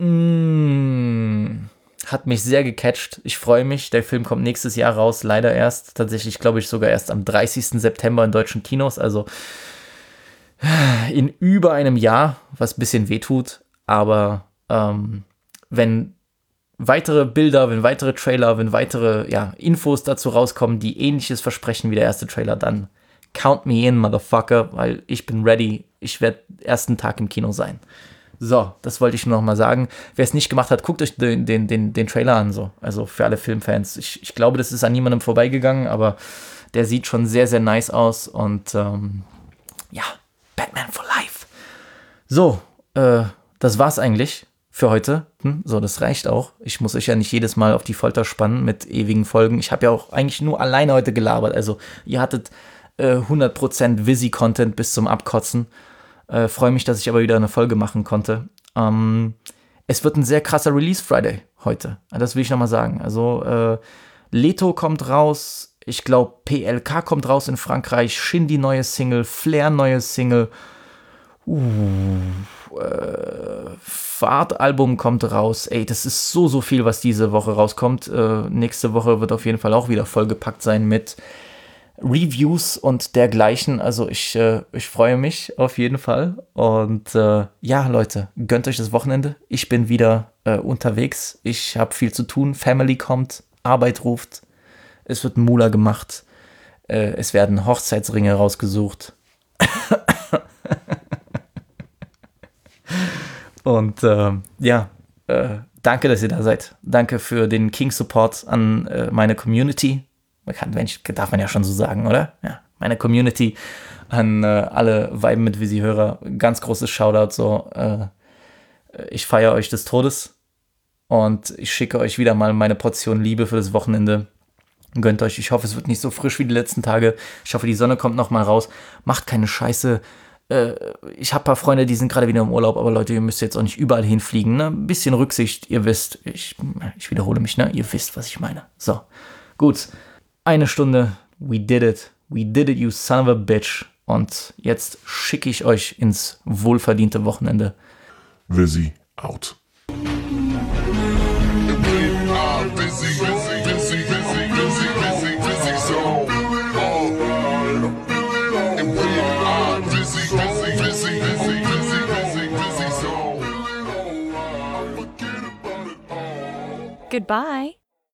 hat mich sehr gecatcht. Ich freue mich, der Film kommt nächstes Jahr raus, leider erst, tatsächlich glaube ich sogar erst am 30. September in deutschen Kinos, also in über einem Jahr, was ein bisschen wehtut, aber wenn weitere Bilder, wenn weitere Trailer, wenn weitere Infos dazu rauskommen, die Ähnliches versprechen wie der erste Trailer, dann count me in, Motherfucker, weil ich bin ready, ich werde ersten Tag im Kino sein. So, das wollte ich nur noch mal sagen. Wer es nicht gemacht hat, guckt euch den Trailer an, so. Also für alle Filmfans. Ich glaube, das ist an niemandem vorbeigegangen, aber der sieht schon sehr, sehr nice aus und Batman for Life. So, das war's eigentlich für heute. So, das reicht auch. Ich muss euch ja nicht jedes Mal auf die Folter spannen mit ewigen Folgen. Ich habe ja auch eigentlich nur alleine heute gelabert. Also, ihr hattet 100% Visi-Content bis zum Abkotzen. Freue mich, dass ich aber wieder eine Folge machen konnte. Es wird ein sehr krasser Release-Friday heute. Das will ich nochmal sagen. Also, Leto kommt raus. Ich glaube, PLK kommt raus in Frankreich, Shindy neue Single, Flair neue Single, Fahrt-Album kommt raus. Das ist so viel, was diese Woche rauskommt. Nächste Woche wird auf jeden Fall auch wieder vollgepackt sein mit Reviews und dergleichen. Also ich freue mich auf jeden Fall. Und Leute, gönnt euch das Wochenende. Ich bin wieder unterwegs. Ich habe viel zu tun. Family kommt, Arbeit ruft. Es wird Mula gemacht. Es werden Hochzeitsringe rausgesucht. Und danke, dass ihr da seid. Danke für den King-Support an meine Community. Darf man ja schon so sagen, oder? Ja, meiner Community, an alle Viben mit Visi-Hörer. Ganz großes Shoutout. So, ich feiere euch des Todes und ich schicke euch wieder mal meine Portion Liebe für das Wochenende. Gönnt euch. Ich hoffe, es wird nicht so frisch wie die letzten Tage. Ich hoffe, die Sonne kommt noch mal raus. Macht keine Scheiße. Ich habe ein paar Freunde, die sind gerade wieder im Urlaub, aber Leute, ihr müsst jetzt auch nicht überall hinfliegen. Ne? Ein bisschen Rücksicht, ihr wisst. Ich wiederhole mich, ne? Ihr wisst, was ich meine. So, gut. 1 Stunde. We did it. We did it, you son of a bitch. Und jetzt schicke ich euch ins wohlverdiente Wochenende. Visi out. Goodbye.